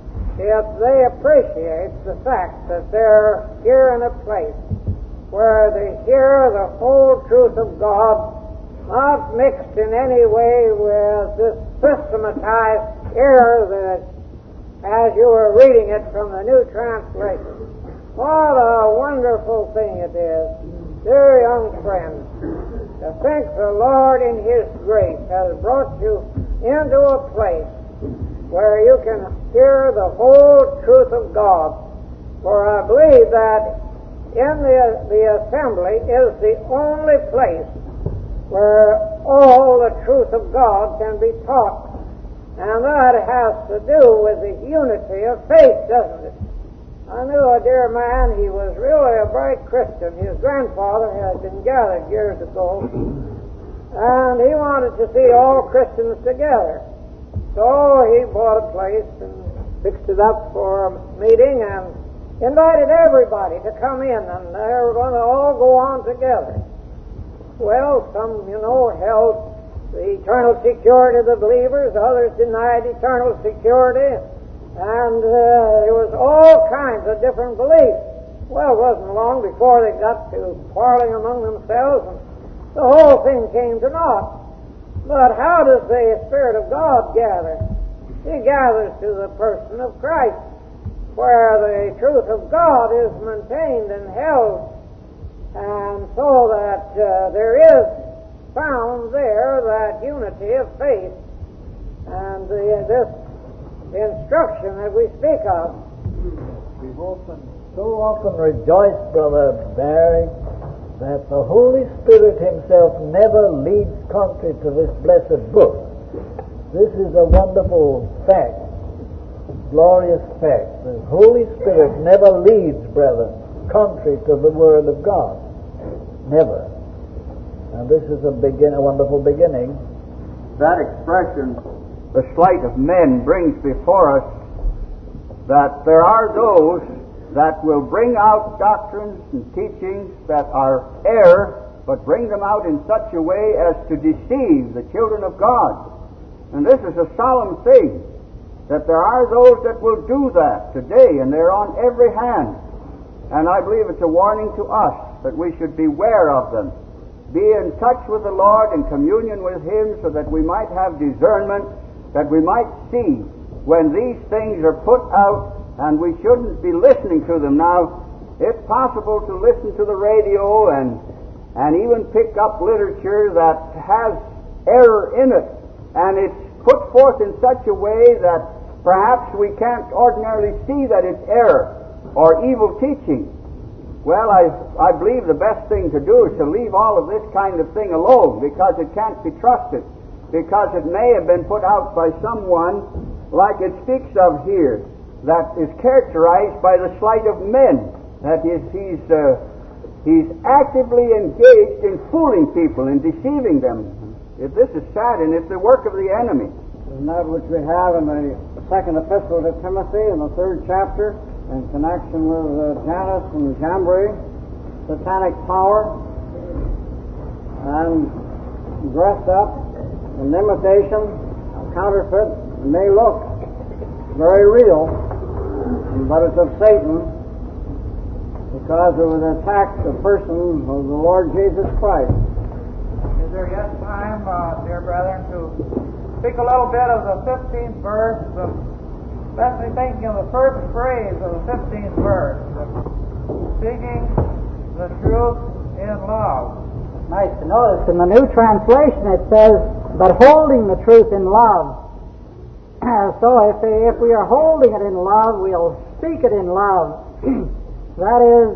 if they appreciate the fact that they're here in a place where they hear the whole truth of God, not mixed in any way with this systematized error that, as you were reading it from the New Translation. What a wonderful thing it is, dear young friends, to think the Lord in His grace has brought you into a place where you can hear the whole truth of God. For I believe that in the assembly is the only place where all the truth of God can be taught. And that has to do with the unity of faith, doesn't it? I knew a dear man, he was really a bright Christian. His grandfather had been gathered years ago, and he wanted to see all Christians together. So he bought a place and fixed it up for a meeting and invited everybody to come in, and they were going to all go on together. Well, some, held the eternal security of the believers, others denied eternal security, and there was all kinds of different beliefs. Well, it wasn't long before they got to quarreling among themselves, and the whole thing came to naught. But how does the Spirit of God gather? He gathers to the person of Christ, where the truth of God is maintained and held, and so that there is found there that unity of faith and this instruction that we speak of. We've so often rejoiced, Brother Barry, that the Holy Spirit Himself never leads contrary to this blessed book. This is a wonderful fact, glorious fact. The Holy Spirit never leads, brethren, contrary to the Word of God. Never. And this is a wonderful beginning. That expression, the sleight of men, brings before us that there are those that will bring out doctrines and teachings that are error, but bring them out in such a way as to deceive the children of God. And this is a solemn thing, that there are those that will do that today, and they're on every hand. And I believe it's a warning to us that we should beware of them. Be in touch with the Lord, in communion with Him, so that we might have discernment, that we might see when these things are put out, and we shouldn't be listening to them. Now, it's possible to listen to the radio and even pick up literature that has error in it, and it's put forth in such a way that perhaps we can't ordinarily see that it's error or evil teaching. Well, I believe the best thing to do is to leave all of this kind of thing alone, because it can't be trusted, because it may have been put out by someone like it speaks of here, that is characterized by the sleight of men. That is, he's actively engaged in fooling people and deceiving them. This is sad, and it's the work of the enemy. Isn't that what we have in the second epistle to Timothy in the 3rd chapter, in connection with Janus and Jambres, satanic power, and dressed up in imitation, counterfeit, and they look very real, but it's of Satan, because it would attack the person of the Lord Jesus Christ. Is there yet time, dear brethren, to speak a little bit of the 15th verse, especially thinking of the first phrase of the 15th verse, speaking the truth in love? Nice to notice in the New Translation it says, but holding the truth in love. So if we are holding it in love, we'll speak it in love. That is,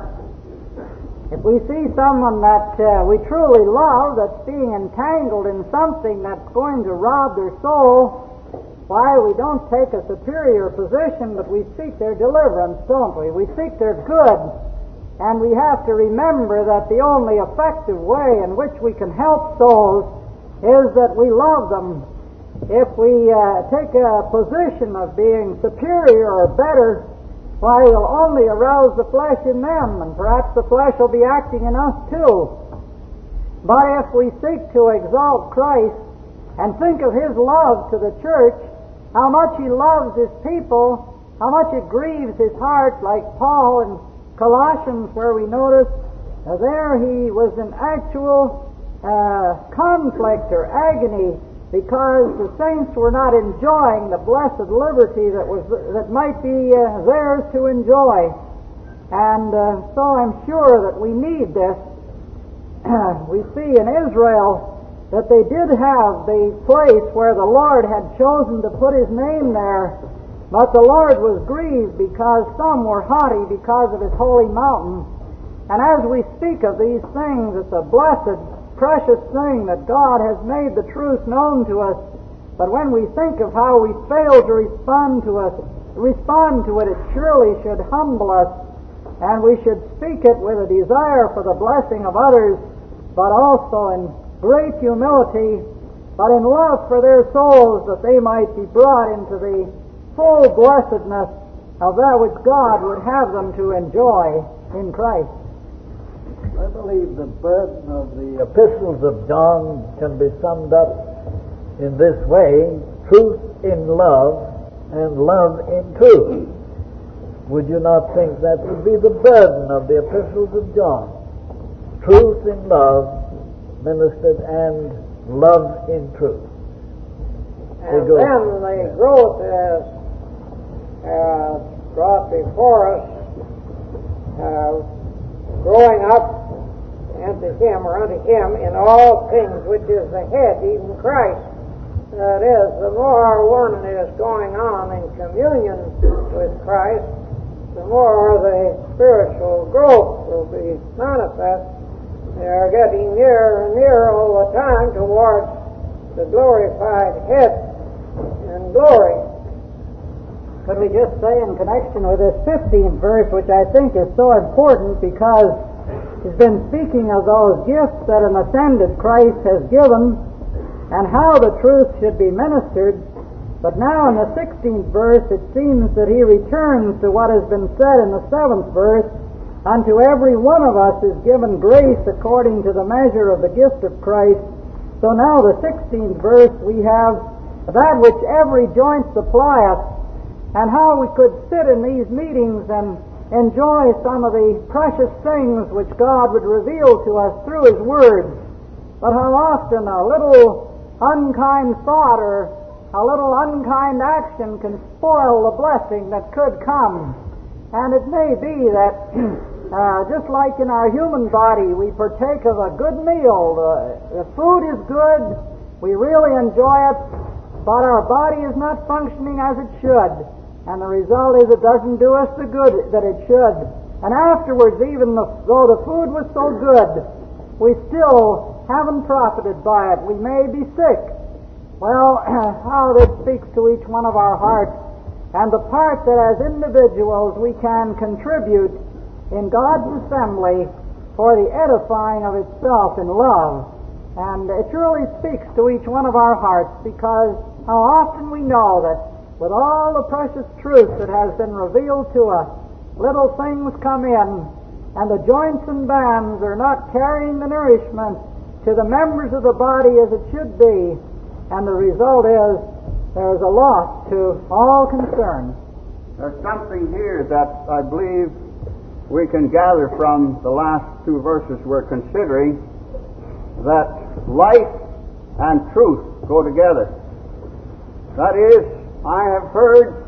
if we see someone that we truly love that's being entangled in something that's going to rob their soul, why, we don't take a superior position, but we seek their deliverance, don't we? We seek their good. And we have to remember that the only effective way in which we can help souls is that we love them. If we take a position of being superior or better, why, it'll only arouse the flesh in them, and perhaps the flesh will be acting in us too. But if we seek to exalt Christ and think of His love to the church, how much He loves His people, how much it grieves His heart, like Paul in Colossians, where we notice there he was in actual conflict or agony, because the saints were not enjoying the blessed liberty that might be theirs to enjoy. And so I'm sure that we need this. We see in Israel that they did have the place where the Lord had chosen to put His name there, but the Lord was grieved because some were haughty because of His holy mountain. And as we speak of these things, it's a blessed, precious thing that God has made the truth known to us, But when we think of how we fail to respond to it, it surely should humble us, and we should speak it with a desire for the blessing of others, but also in great humility, but in love for their souls, that they might be brought into the full blessedness of that which God would have them to enjoy in Christ. I believe the burden of the epistles of John can be summed up in this way: truth in love and love in truth. Would you not think that would be the burden of the epistles of John? Truth in love ministered and love in truth. And then the growth is brought before us, growing up unto Him in all things, which is the head, even Christ. That is, the more one is going on in communion with Christ, the more the spiritual growth will be manifest. They are getting nearer and nearer all the time towards the glorified head in glory. Could we just say, in connection with this 15th verse, which I think is so important because he's been speaking of those gifts that an ascended Christ has given and how the truth should be ministered. But now in the 16th verse, it seems that he returns to what has been said in the 7th verse: unto every one of us is given grace according to the measure of the gift of Christ. So now the 16th verse, we have that which every joint supplieth, and how we could sit in these meetings and enjoy some of the precious things which God would reveal to us through His Word. But how often a little unkind thought or a little unkind action can spoil the blessing that could come. And it may be that just like in our human body, we partake of a good meal. The food is good, we really enjoy it, but our body is not functioning as it should. And the result is it doesn't do us the good that it should. And afterwards, even though the food was so good, we still haven't profited by it. We may be sick. Well, how this speaks to each one of our hearts, and the part that as individuals we can contribute in God's assembly for the edifying of itself in love. And it really speaks to each one of our hearts, because how often we know that with all the precious truth that has been revealed to us, little things come in, and the joints and bands are not carrying the nourishment to the members of the body as it should be, and the result is there is a loss to all concerned. There's something here that I believe we can gather from the last two verses we're considering, that life and truth go together. That is, I have heard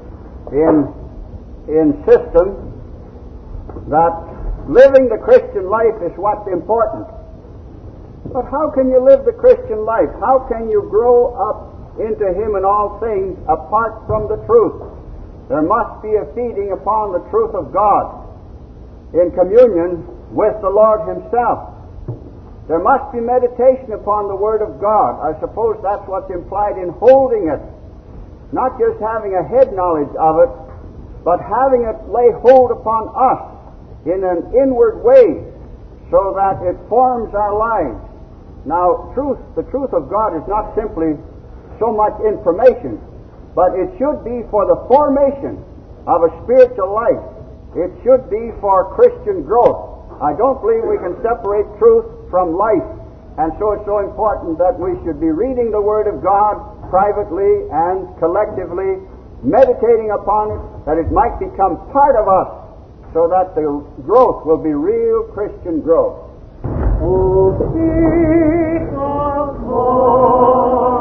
in system that living the Christian life is what's important. But how can you live the Christian life? How can you grow up into Him in all things apart from the truth? There must be a feeding upon the truth of God in communion with the Lord Himself. There must be meditation upon the Word of God. I suppose that's what's implied in holding it. Not just having a head knowledge of it, but having it lay hold upon us in an inward way, so that it forms our lives. Now, the truth of God is not simply so much information, but it should be for the formation of a spiritual life. It should be for Christian growth. I don't believe we can separate truth from life, and so it's so important that we should be reading the Word of God privately and collectively, meditating upon it, that it might become part of us, so that the growth will be real Christian growth. Oh, keep us, Lord.